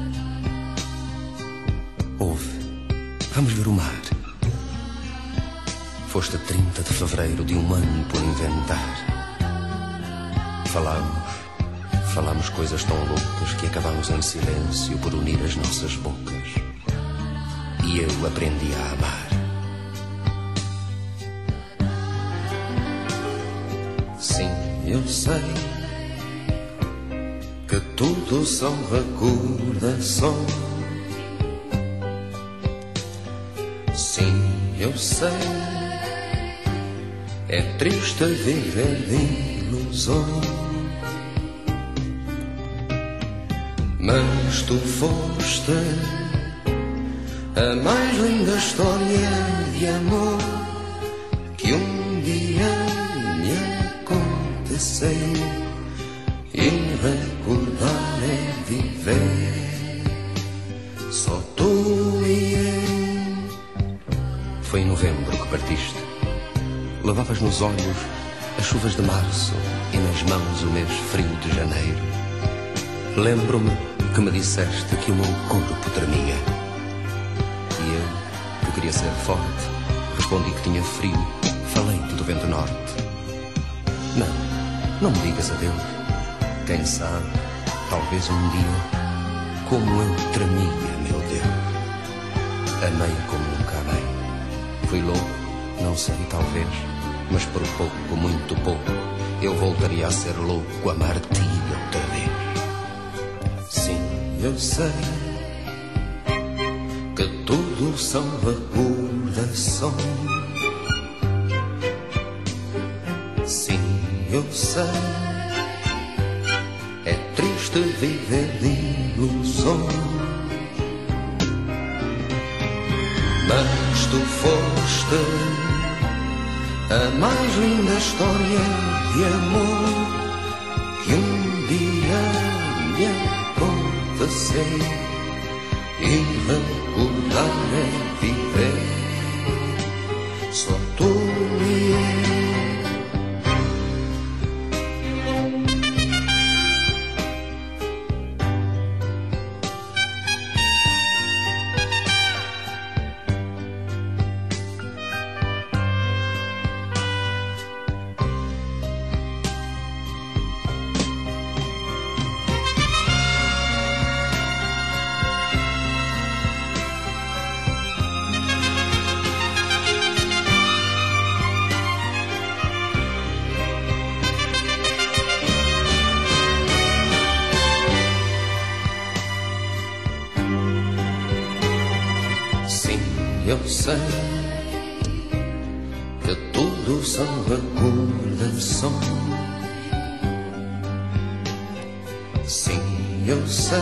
Ouve, vamos ver o mar. Foste a trinta de fevereiro de um ano por inventar. Falámos, falámos coisas tão loucas que acabámos em silêncio por unir as nossas bocas. E eu aprendi a amar. Sim, eu sei que tudo são recordações. Sim, eu sei, é triste viver de ilusões. Mas tu foste a mais linda história de amor que um dia me aconteceu. E recordar é viver, só tu e eu. Foi em novembro que partiste. Levavas nos olhos as chuvas de março e nas mãos o mês frio de janeiro. Lembro-me que me disseste que o meu corpo tremia. E eu, que queria ser forte, respondi que tinha frio. Falei-te do vento norte. Não, não me digas adeus. Quem sabe, talvez um dia, como eu tremia, meu Deus. Amei como nunca amei. Fui louco, não sei, talvez, mas por pouco, muito pouco, eu voltaria a ser louco, amar-te outra vez. Sim, eu sei que tudo são recordações. Sim, eu sei, é triste viver de ilusões. Mas tu foste a mais linda história de amor que um dia me aconteceu. E recordar é viver, só tu e eu. Eu sei que tudo tudo são recordações. Sim, eu sei,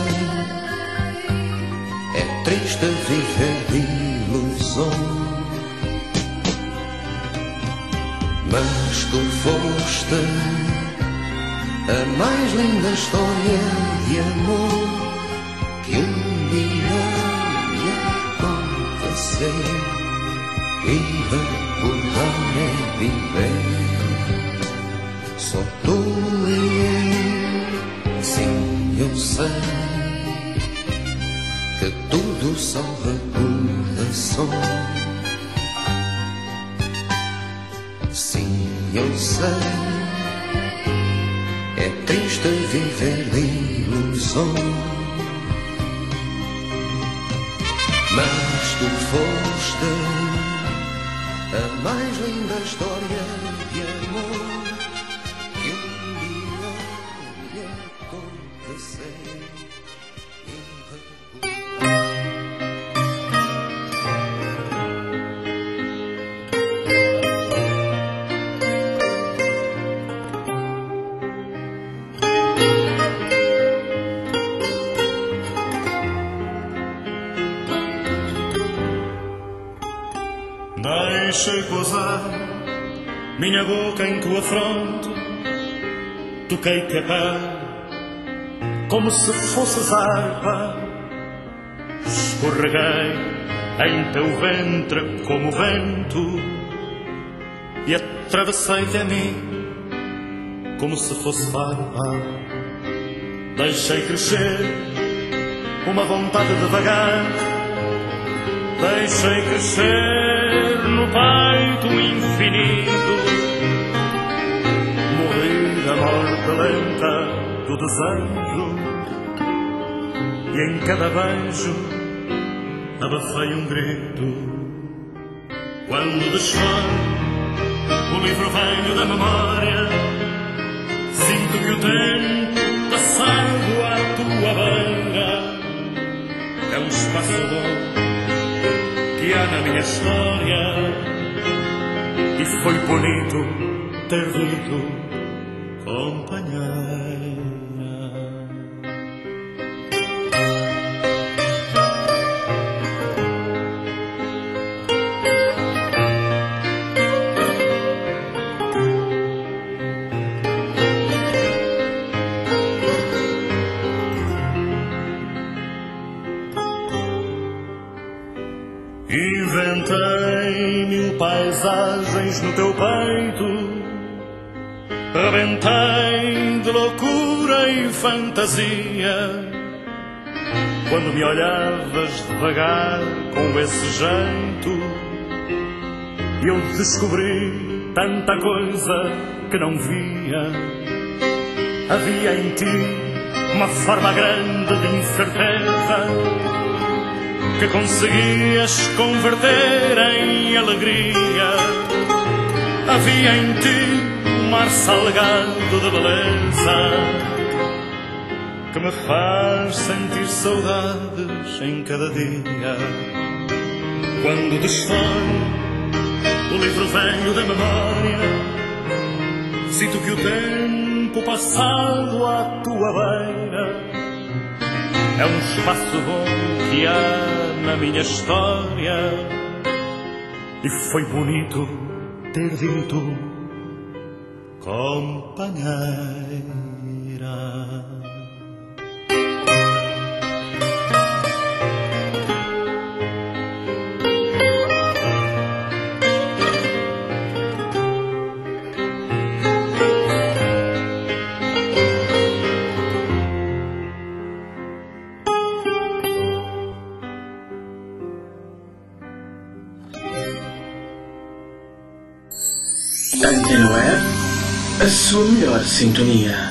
é triste viver de ilusões. Mas tu foste a mais linda história de amor que um dia me aconteceu. E recordar é viver, só tu e eu. Sim, eu sei que tudo são recordações. Sim, eu sei, é triste viver de ilusão. Mas tu foste a mais linda história de amor que um dia me aconteceu. Deixei pousar minha boca em tua fronte, toquei-te a pele como se fosses harpa, escorreguei em teu ventre como vento e atravessei-te a mim como se fosse farpa. Deixei crescer uma vontade de vagar, deixei crescer no peito infinito, morri da morte lenta do desejo, e em cada beijo abafei um grito. Quando desfaz o livro velho da memória, sinto que o tempo passado à tua beira é um espaço bom que há na minha história, e foi bonito ter dito companheira. Inventei mil paisagens no teu peito, rebentei de loucura e fantasia. Quando me olhavas devagar com esse jeito, eu descobri tanta coisa que não via. Havia em ti uma forma grande de incerteza que conseguias converter em alegria. Havia em ti um mar salgado de beleza que me faz sentir saudades em cada dia. Quando desfai o livro velho da memória, sinto que o tempo passado à tua beira é um espaço bom que há na minha história, e foi bonito ter dito companheira. Antena Web, a sua melhor sintonia.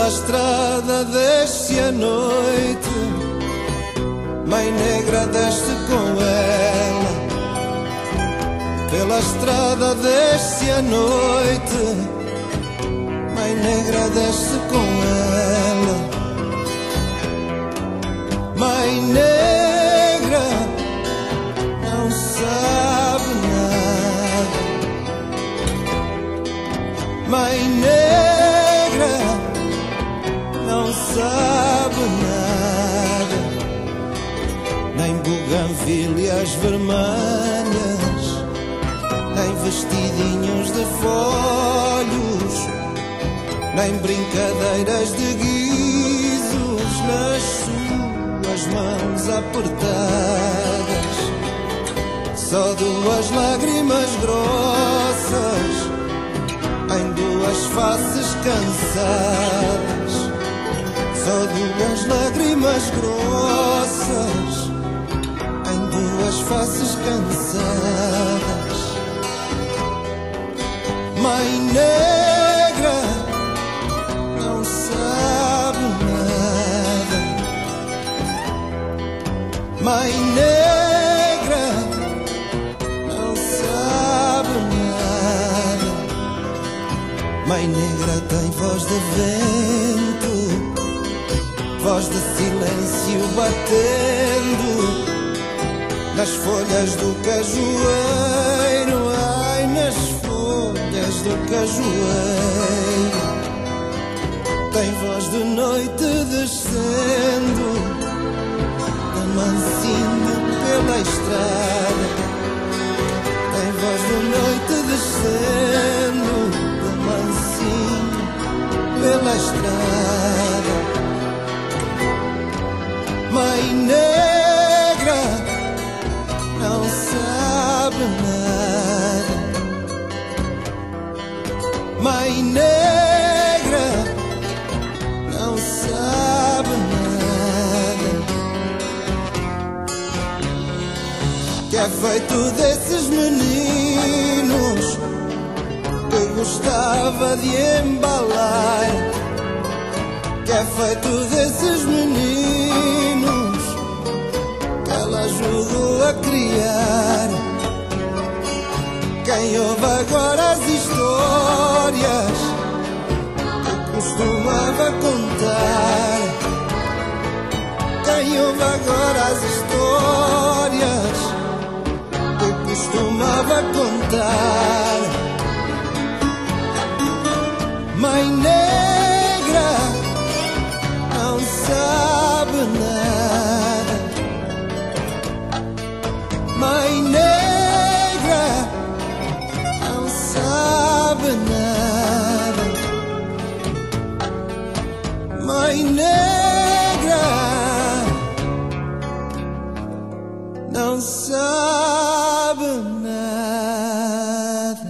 Pela estrada desce a noite, Mãe Negra desce com ela. Pela estrada desce a noite, Mãe Negra desce com ela. Mãe Negra não sabe nada. Mãe Negra não sabe nada. Nem buganvílias vermelhas, nem vestidinhos de folhos, nem brincadeiras de guizos nas suas mãos apertadas. Só duas lágrimas grossas em duas faces cansadas. Só duas lágrimas grossas em duas faces cansadas. Mãe Negra não sabe nada. Mãe Negra não sabe nada. Mãe Negra tem voz de vento, voz de silêncio batendo nas folhas do cajueiro. Ai, nas folhas do cajueiro. Tem voz de noite descendo de mansinho pela estrada. Tem voz de noite descendo de mansinho pela estrada. Mãe Negra não sabe nada. Mãe Negra não sabe nada. Que é feito desses meninos que gostava de embalar? Que é feito desses meninos que ela ajudou a criar? Quem ouve agora as histórias que costumava contar? Quem ouve agora as histórias que costumava contar? Mãe Negra não sabe nada. Mãe Negra não sabe nada. Mãe Negra não sabe nada.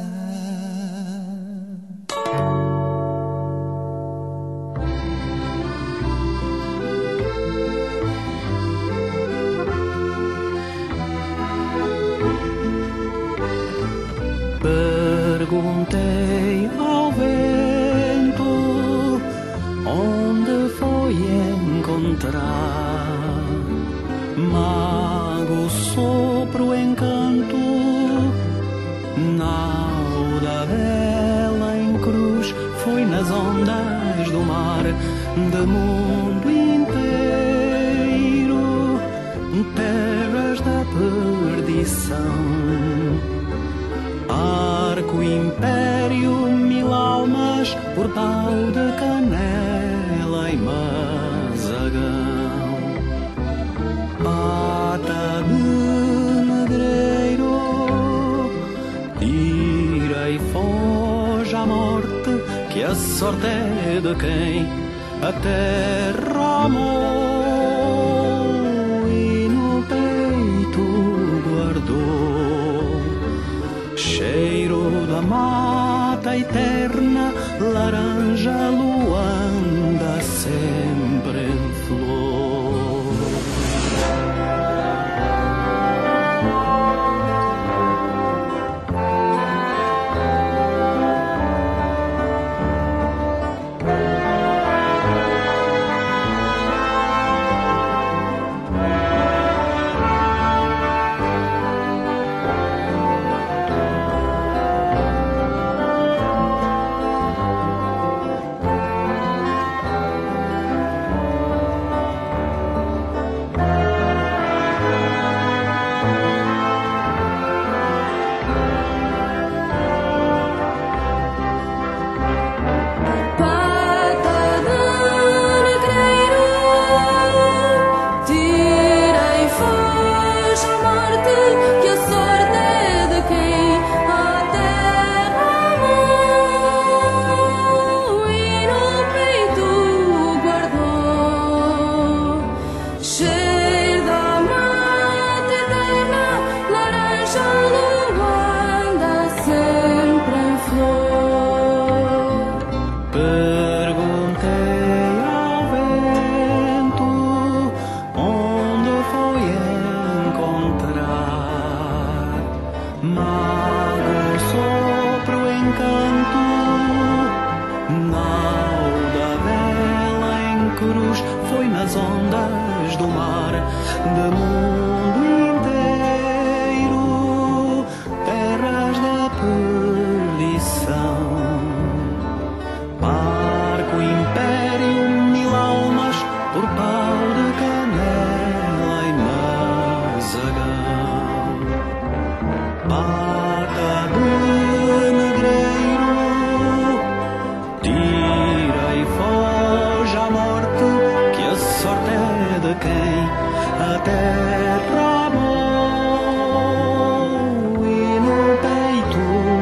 Perguntei ao vento onde foi encontrar mago, sopro, encanto, nauda bela em cruz. Foi nas ondas do mar, de mundo inteiro, terras da perdição. Arco, império, mil almas, portal de canela e mazagão. Pata de negreiro, tira e foge à morte, que a sorte é de quem a terra amou e no peito guardou. Cheiro da mata eterna, laranja luanda sempre em flor. as ondas do mar, de mundo inteiro, terras da perdição. Marco império, mil almas por pau de canela e mazagão. Pata de negreiro, tira e foge à morte, que a sorte é de quem a terra amou e no peito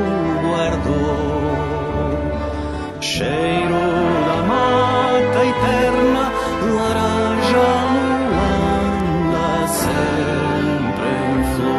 guardou. Cheiro da mata eterna, laranja luanda, sempre em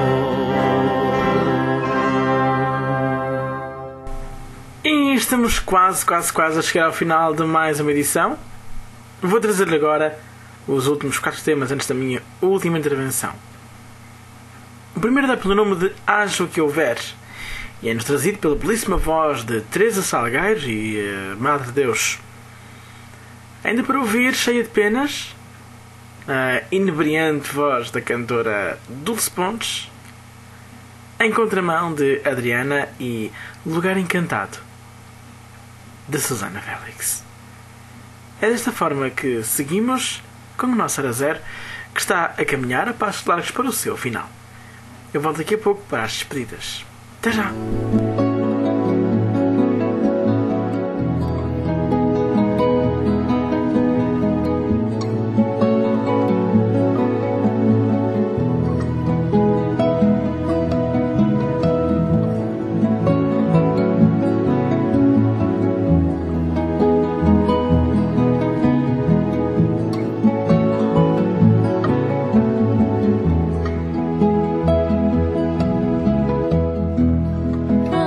flor. E estamos quase, quase, quase a chegar ao final de mais uma edição. Vou trazer-lhe agora os últimos quatro temas antes da minha última intervenção. O primeiro dá pelo nome de Haja o que Houver e é-nos trazido pela belíssima voz de Teresa Salgueiro e uh, Madre Deus. Ainda para ouvir, cheia de penas, a inebriante voz da cantora Dulce Pontes, em contramão de Adriana e Lugar Encantado, de Susana Félix. É desta forma que seguimos com o nosso Hora Zero, que está a caminhar a passos largos para o seu final. Eu volto daqui a pouco para as despedidas. Até já! Ah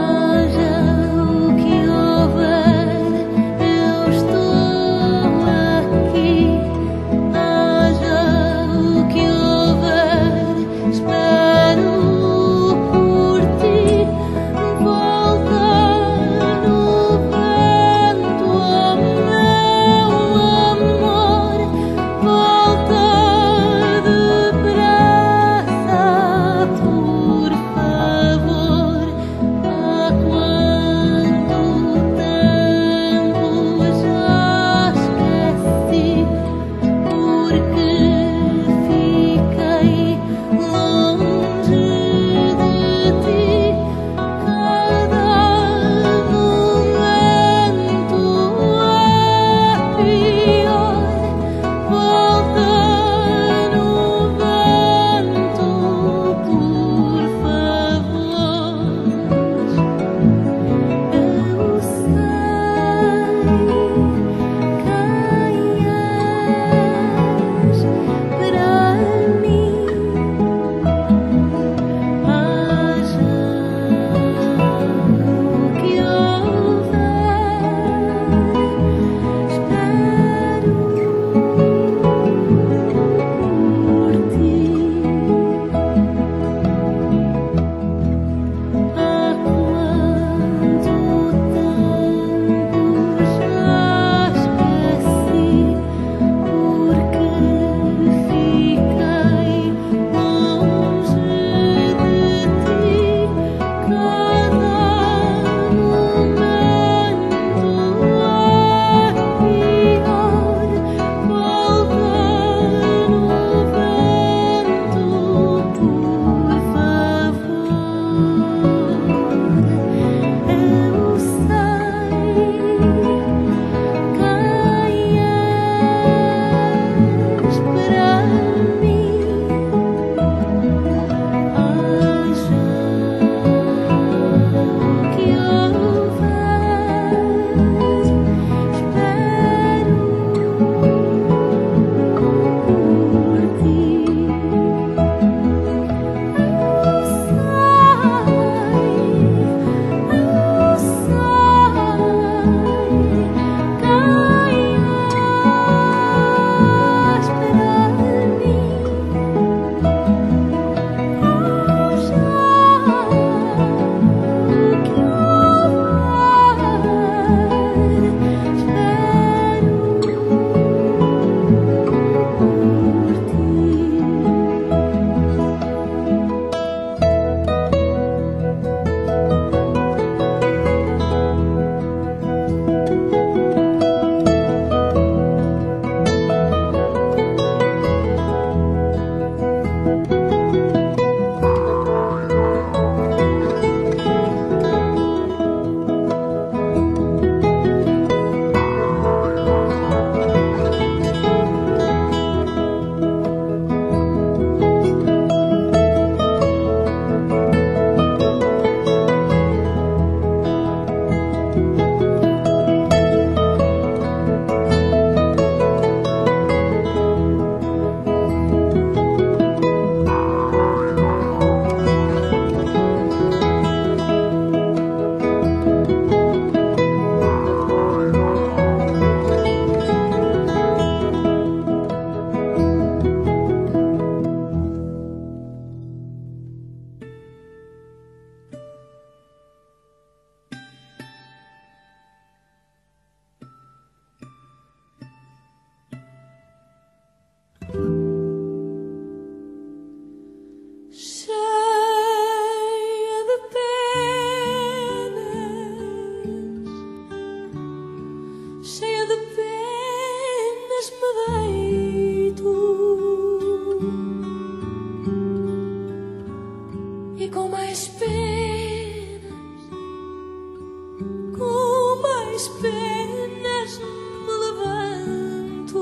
penas me levanto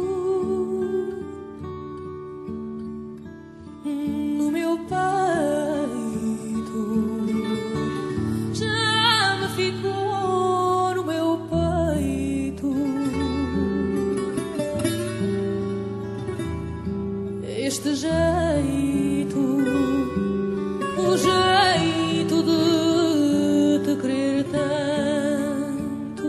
no meu peito, já me ficou no meu peito este jeito, o jeito de te querer tanto.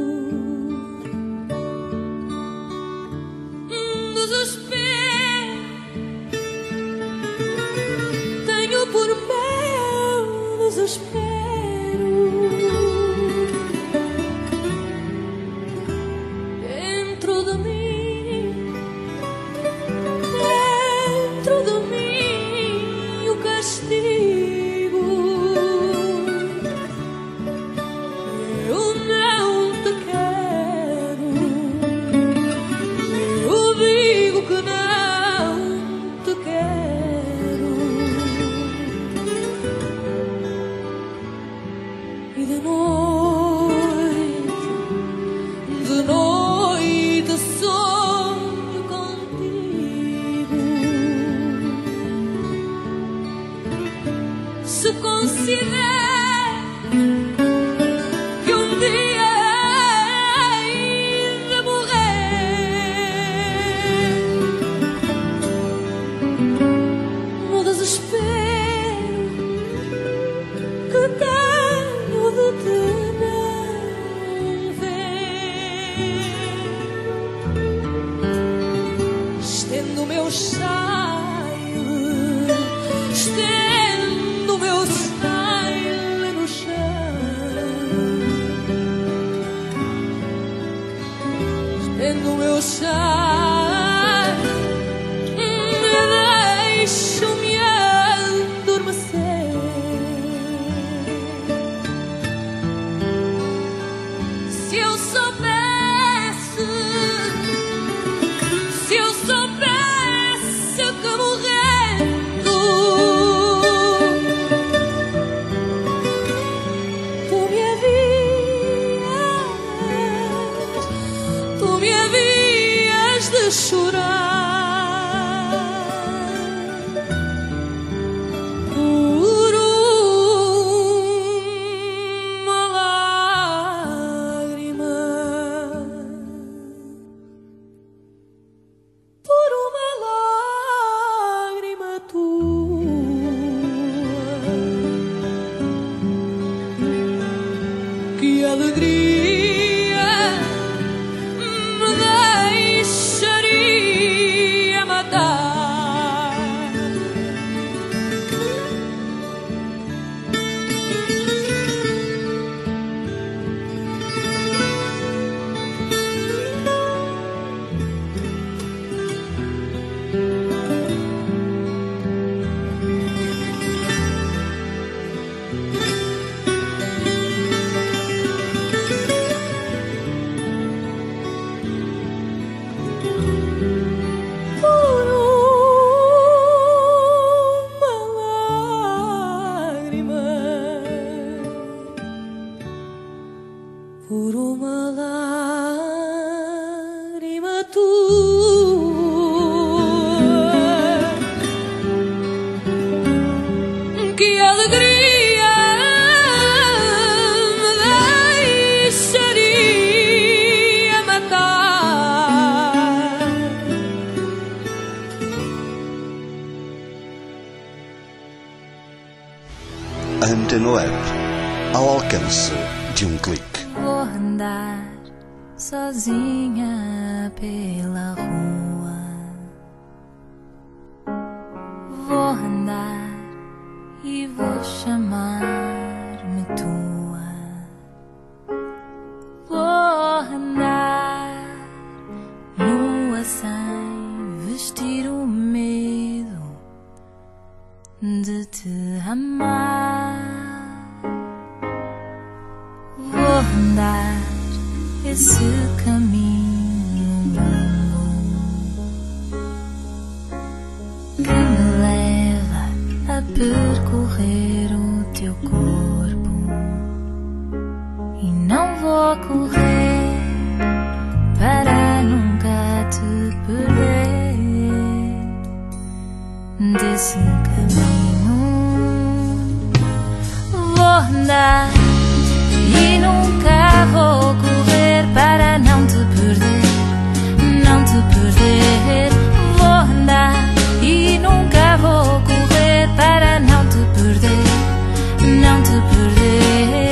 Desespero tenho por meu desespero dentro de mim, dentro de mim o castigo. Eu não te quero, eu digo que não te quero. E de noite, de noite sonho contigo. Se considero que um dia hei de morrer no desespero que tenho de te não ver, estendo o meu saio, estendo o meu saio no chão, estendo o meu saio, deixo-me adormecer. Se eu soubesse, se eu soubesse que morrendo tu me havias, tu me havias de chorar por uma lágrima, por uma lágrima tua, que alegria me deixaria matar. Por uma lágrima, por uma lágrima tua, que alegria me deixaria matar. Antena Web, ao alcance de um clique. Vou andar sozinha pela rua, vou andar e vou chamar-me tua, vou andar nua sem vestir o medo de te amar. Vou andar esse caminho longo que me leva a percorrer o teu corpo, e não vou correr andar e nunca vou correr para não te perder, não te perder. Vou andar e nunca vou correr para não te perder, não te perder.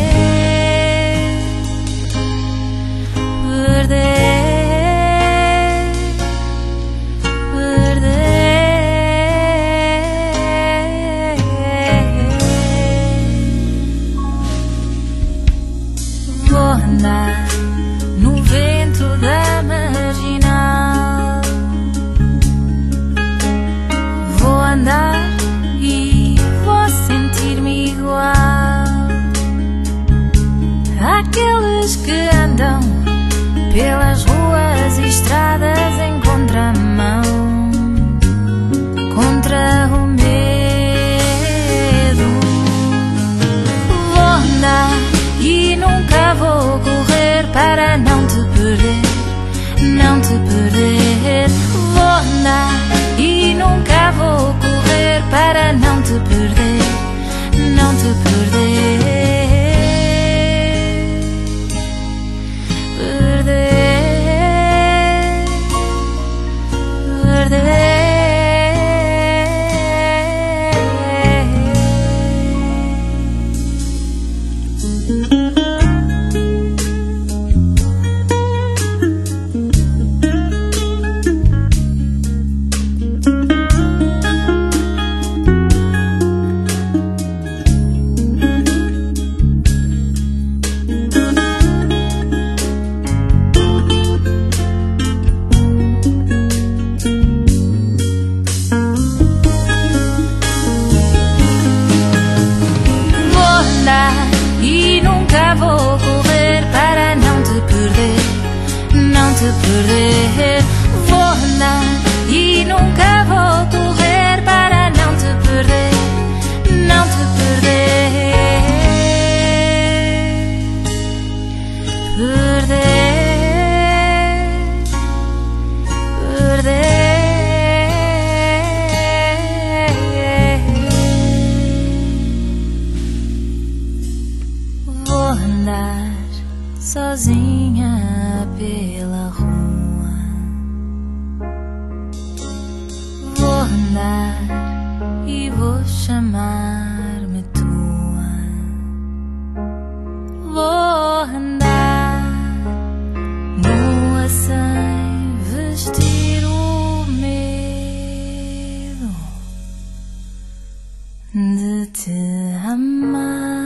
No vento da marginal vou andar e vou sentir-me igual àqueles que andam pelas ruas e estradas em contramão, contra o medo. Vou andar e nunca vou correr para não te perder, não te perder. Vou andar e nunca vou correr para não te perder, não te perder. Perder, perder. E nunca vou correr para não te perder, não te perder. Vou andar e nunca vou correr para não te perder, não te perder. Perder, perder. Vou andar sozinha pela rua, vou andar e vou chamar-me tua. Vou andar nua sem vestir o medo de te amar.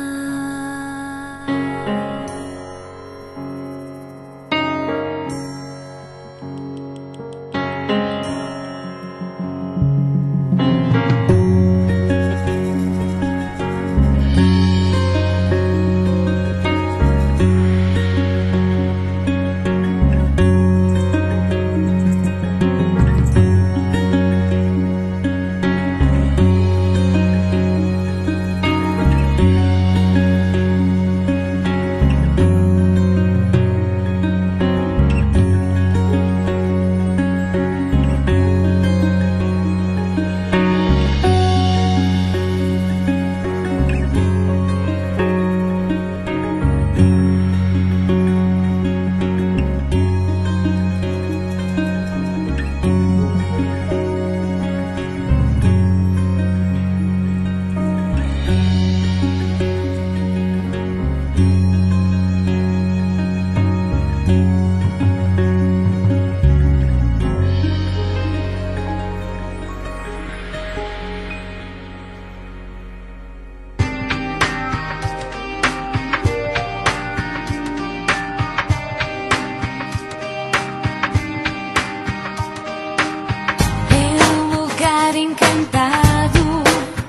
Encantado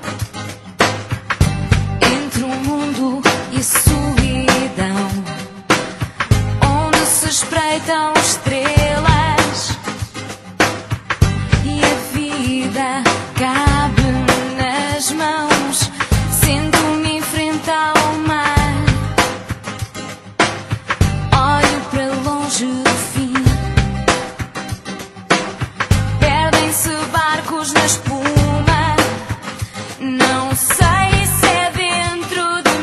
entre o mundo e solidão, onde se espreitam estrelas e a vida cabe nas mãos. Sento-me em frente ao mar, olho para longe do fim. Perdem-se barcos na espuma, não sei se é dentro de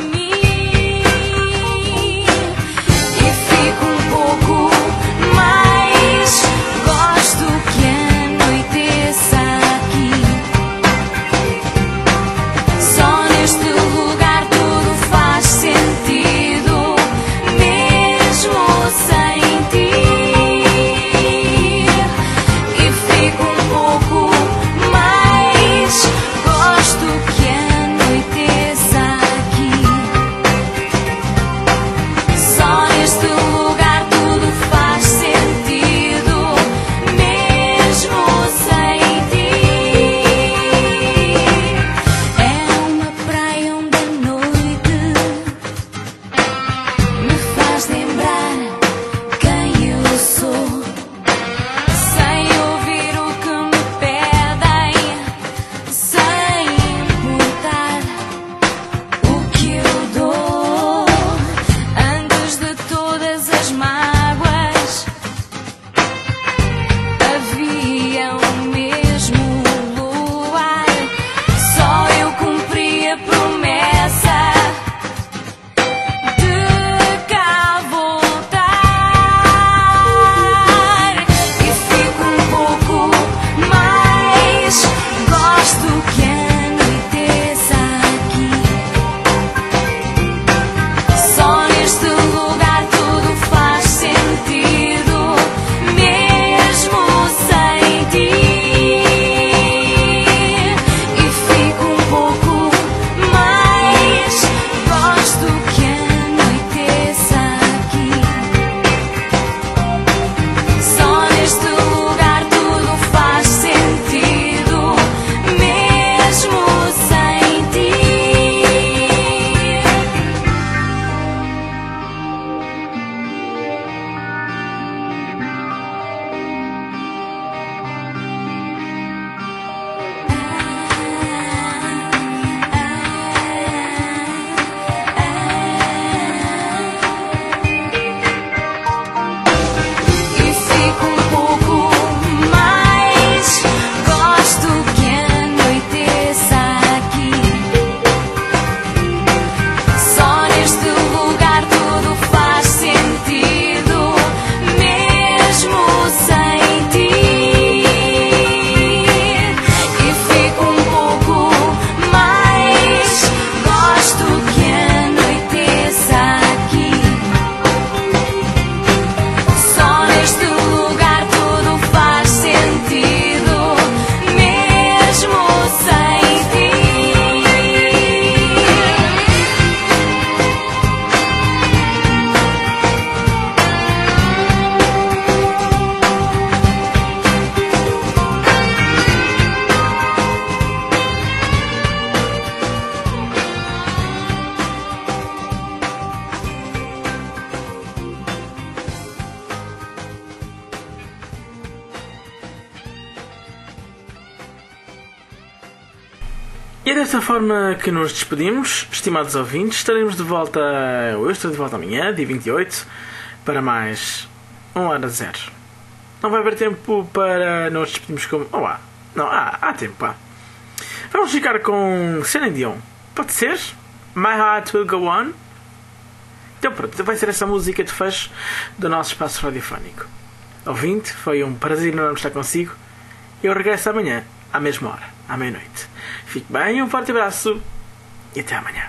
E é desta forma que nos despedimos, estimados ouvintes. Estaremos de volta, eu estou de volta amanhã, dia vinte e oito, para mais um Hora Zero. Não vai haver tempo para nos despedirmos como... Oh, há. Não, há, há tempo, há. Vamos ficar com Celine Dion. Pode ser? My Heart Will Go On. Então pronto, vai ser essa música de fecho do nosso espaço radiofónico. Ouvinte, foi um prazer enorme estar consigo. Eu regresso amanhã, à mesma hora, à meia-noite. Fique bem, um forte abraço e até amanhã.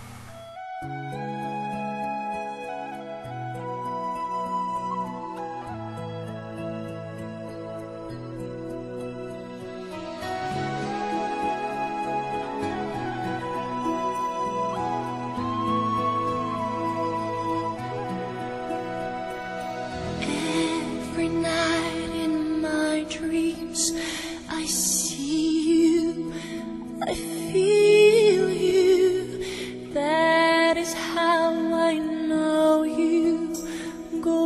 Every night in my dreams I see you, I feel you. That is how I know you. Go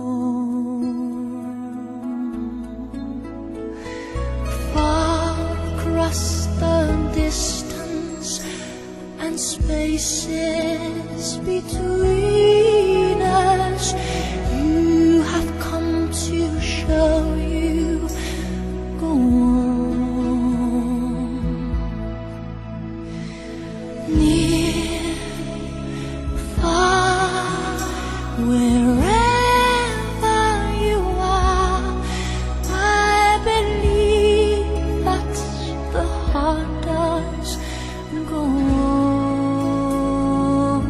on. Far across the distance and spaces between us, you have come to show you. Go on. Near, far, wherever you are, I believe that the heart does. Go on.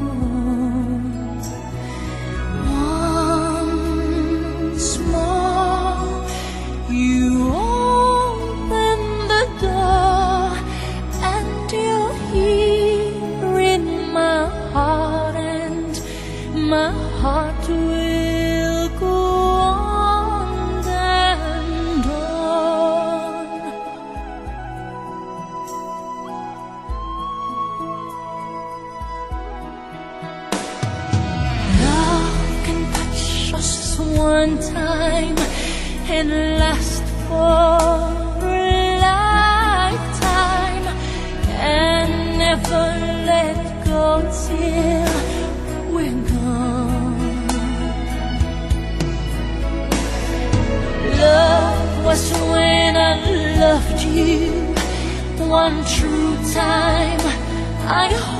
Once more, you open the door, and you're here in my heart, and my heart will go on and on. Love can touch us one time and last for a lifetime, and never let go till we're gone. Love was when I loved you one true time. I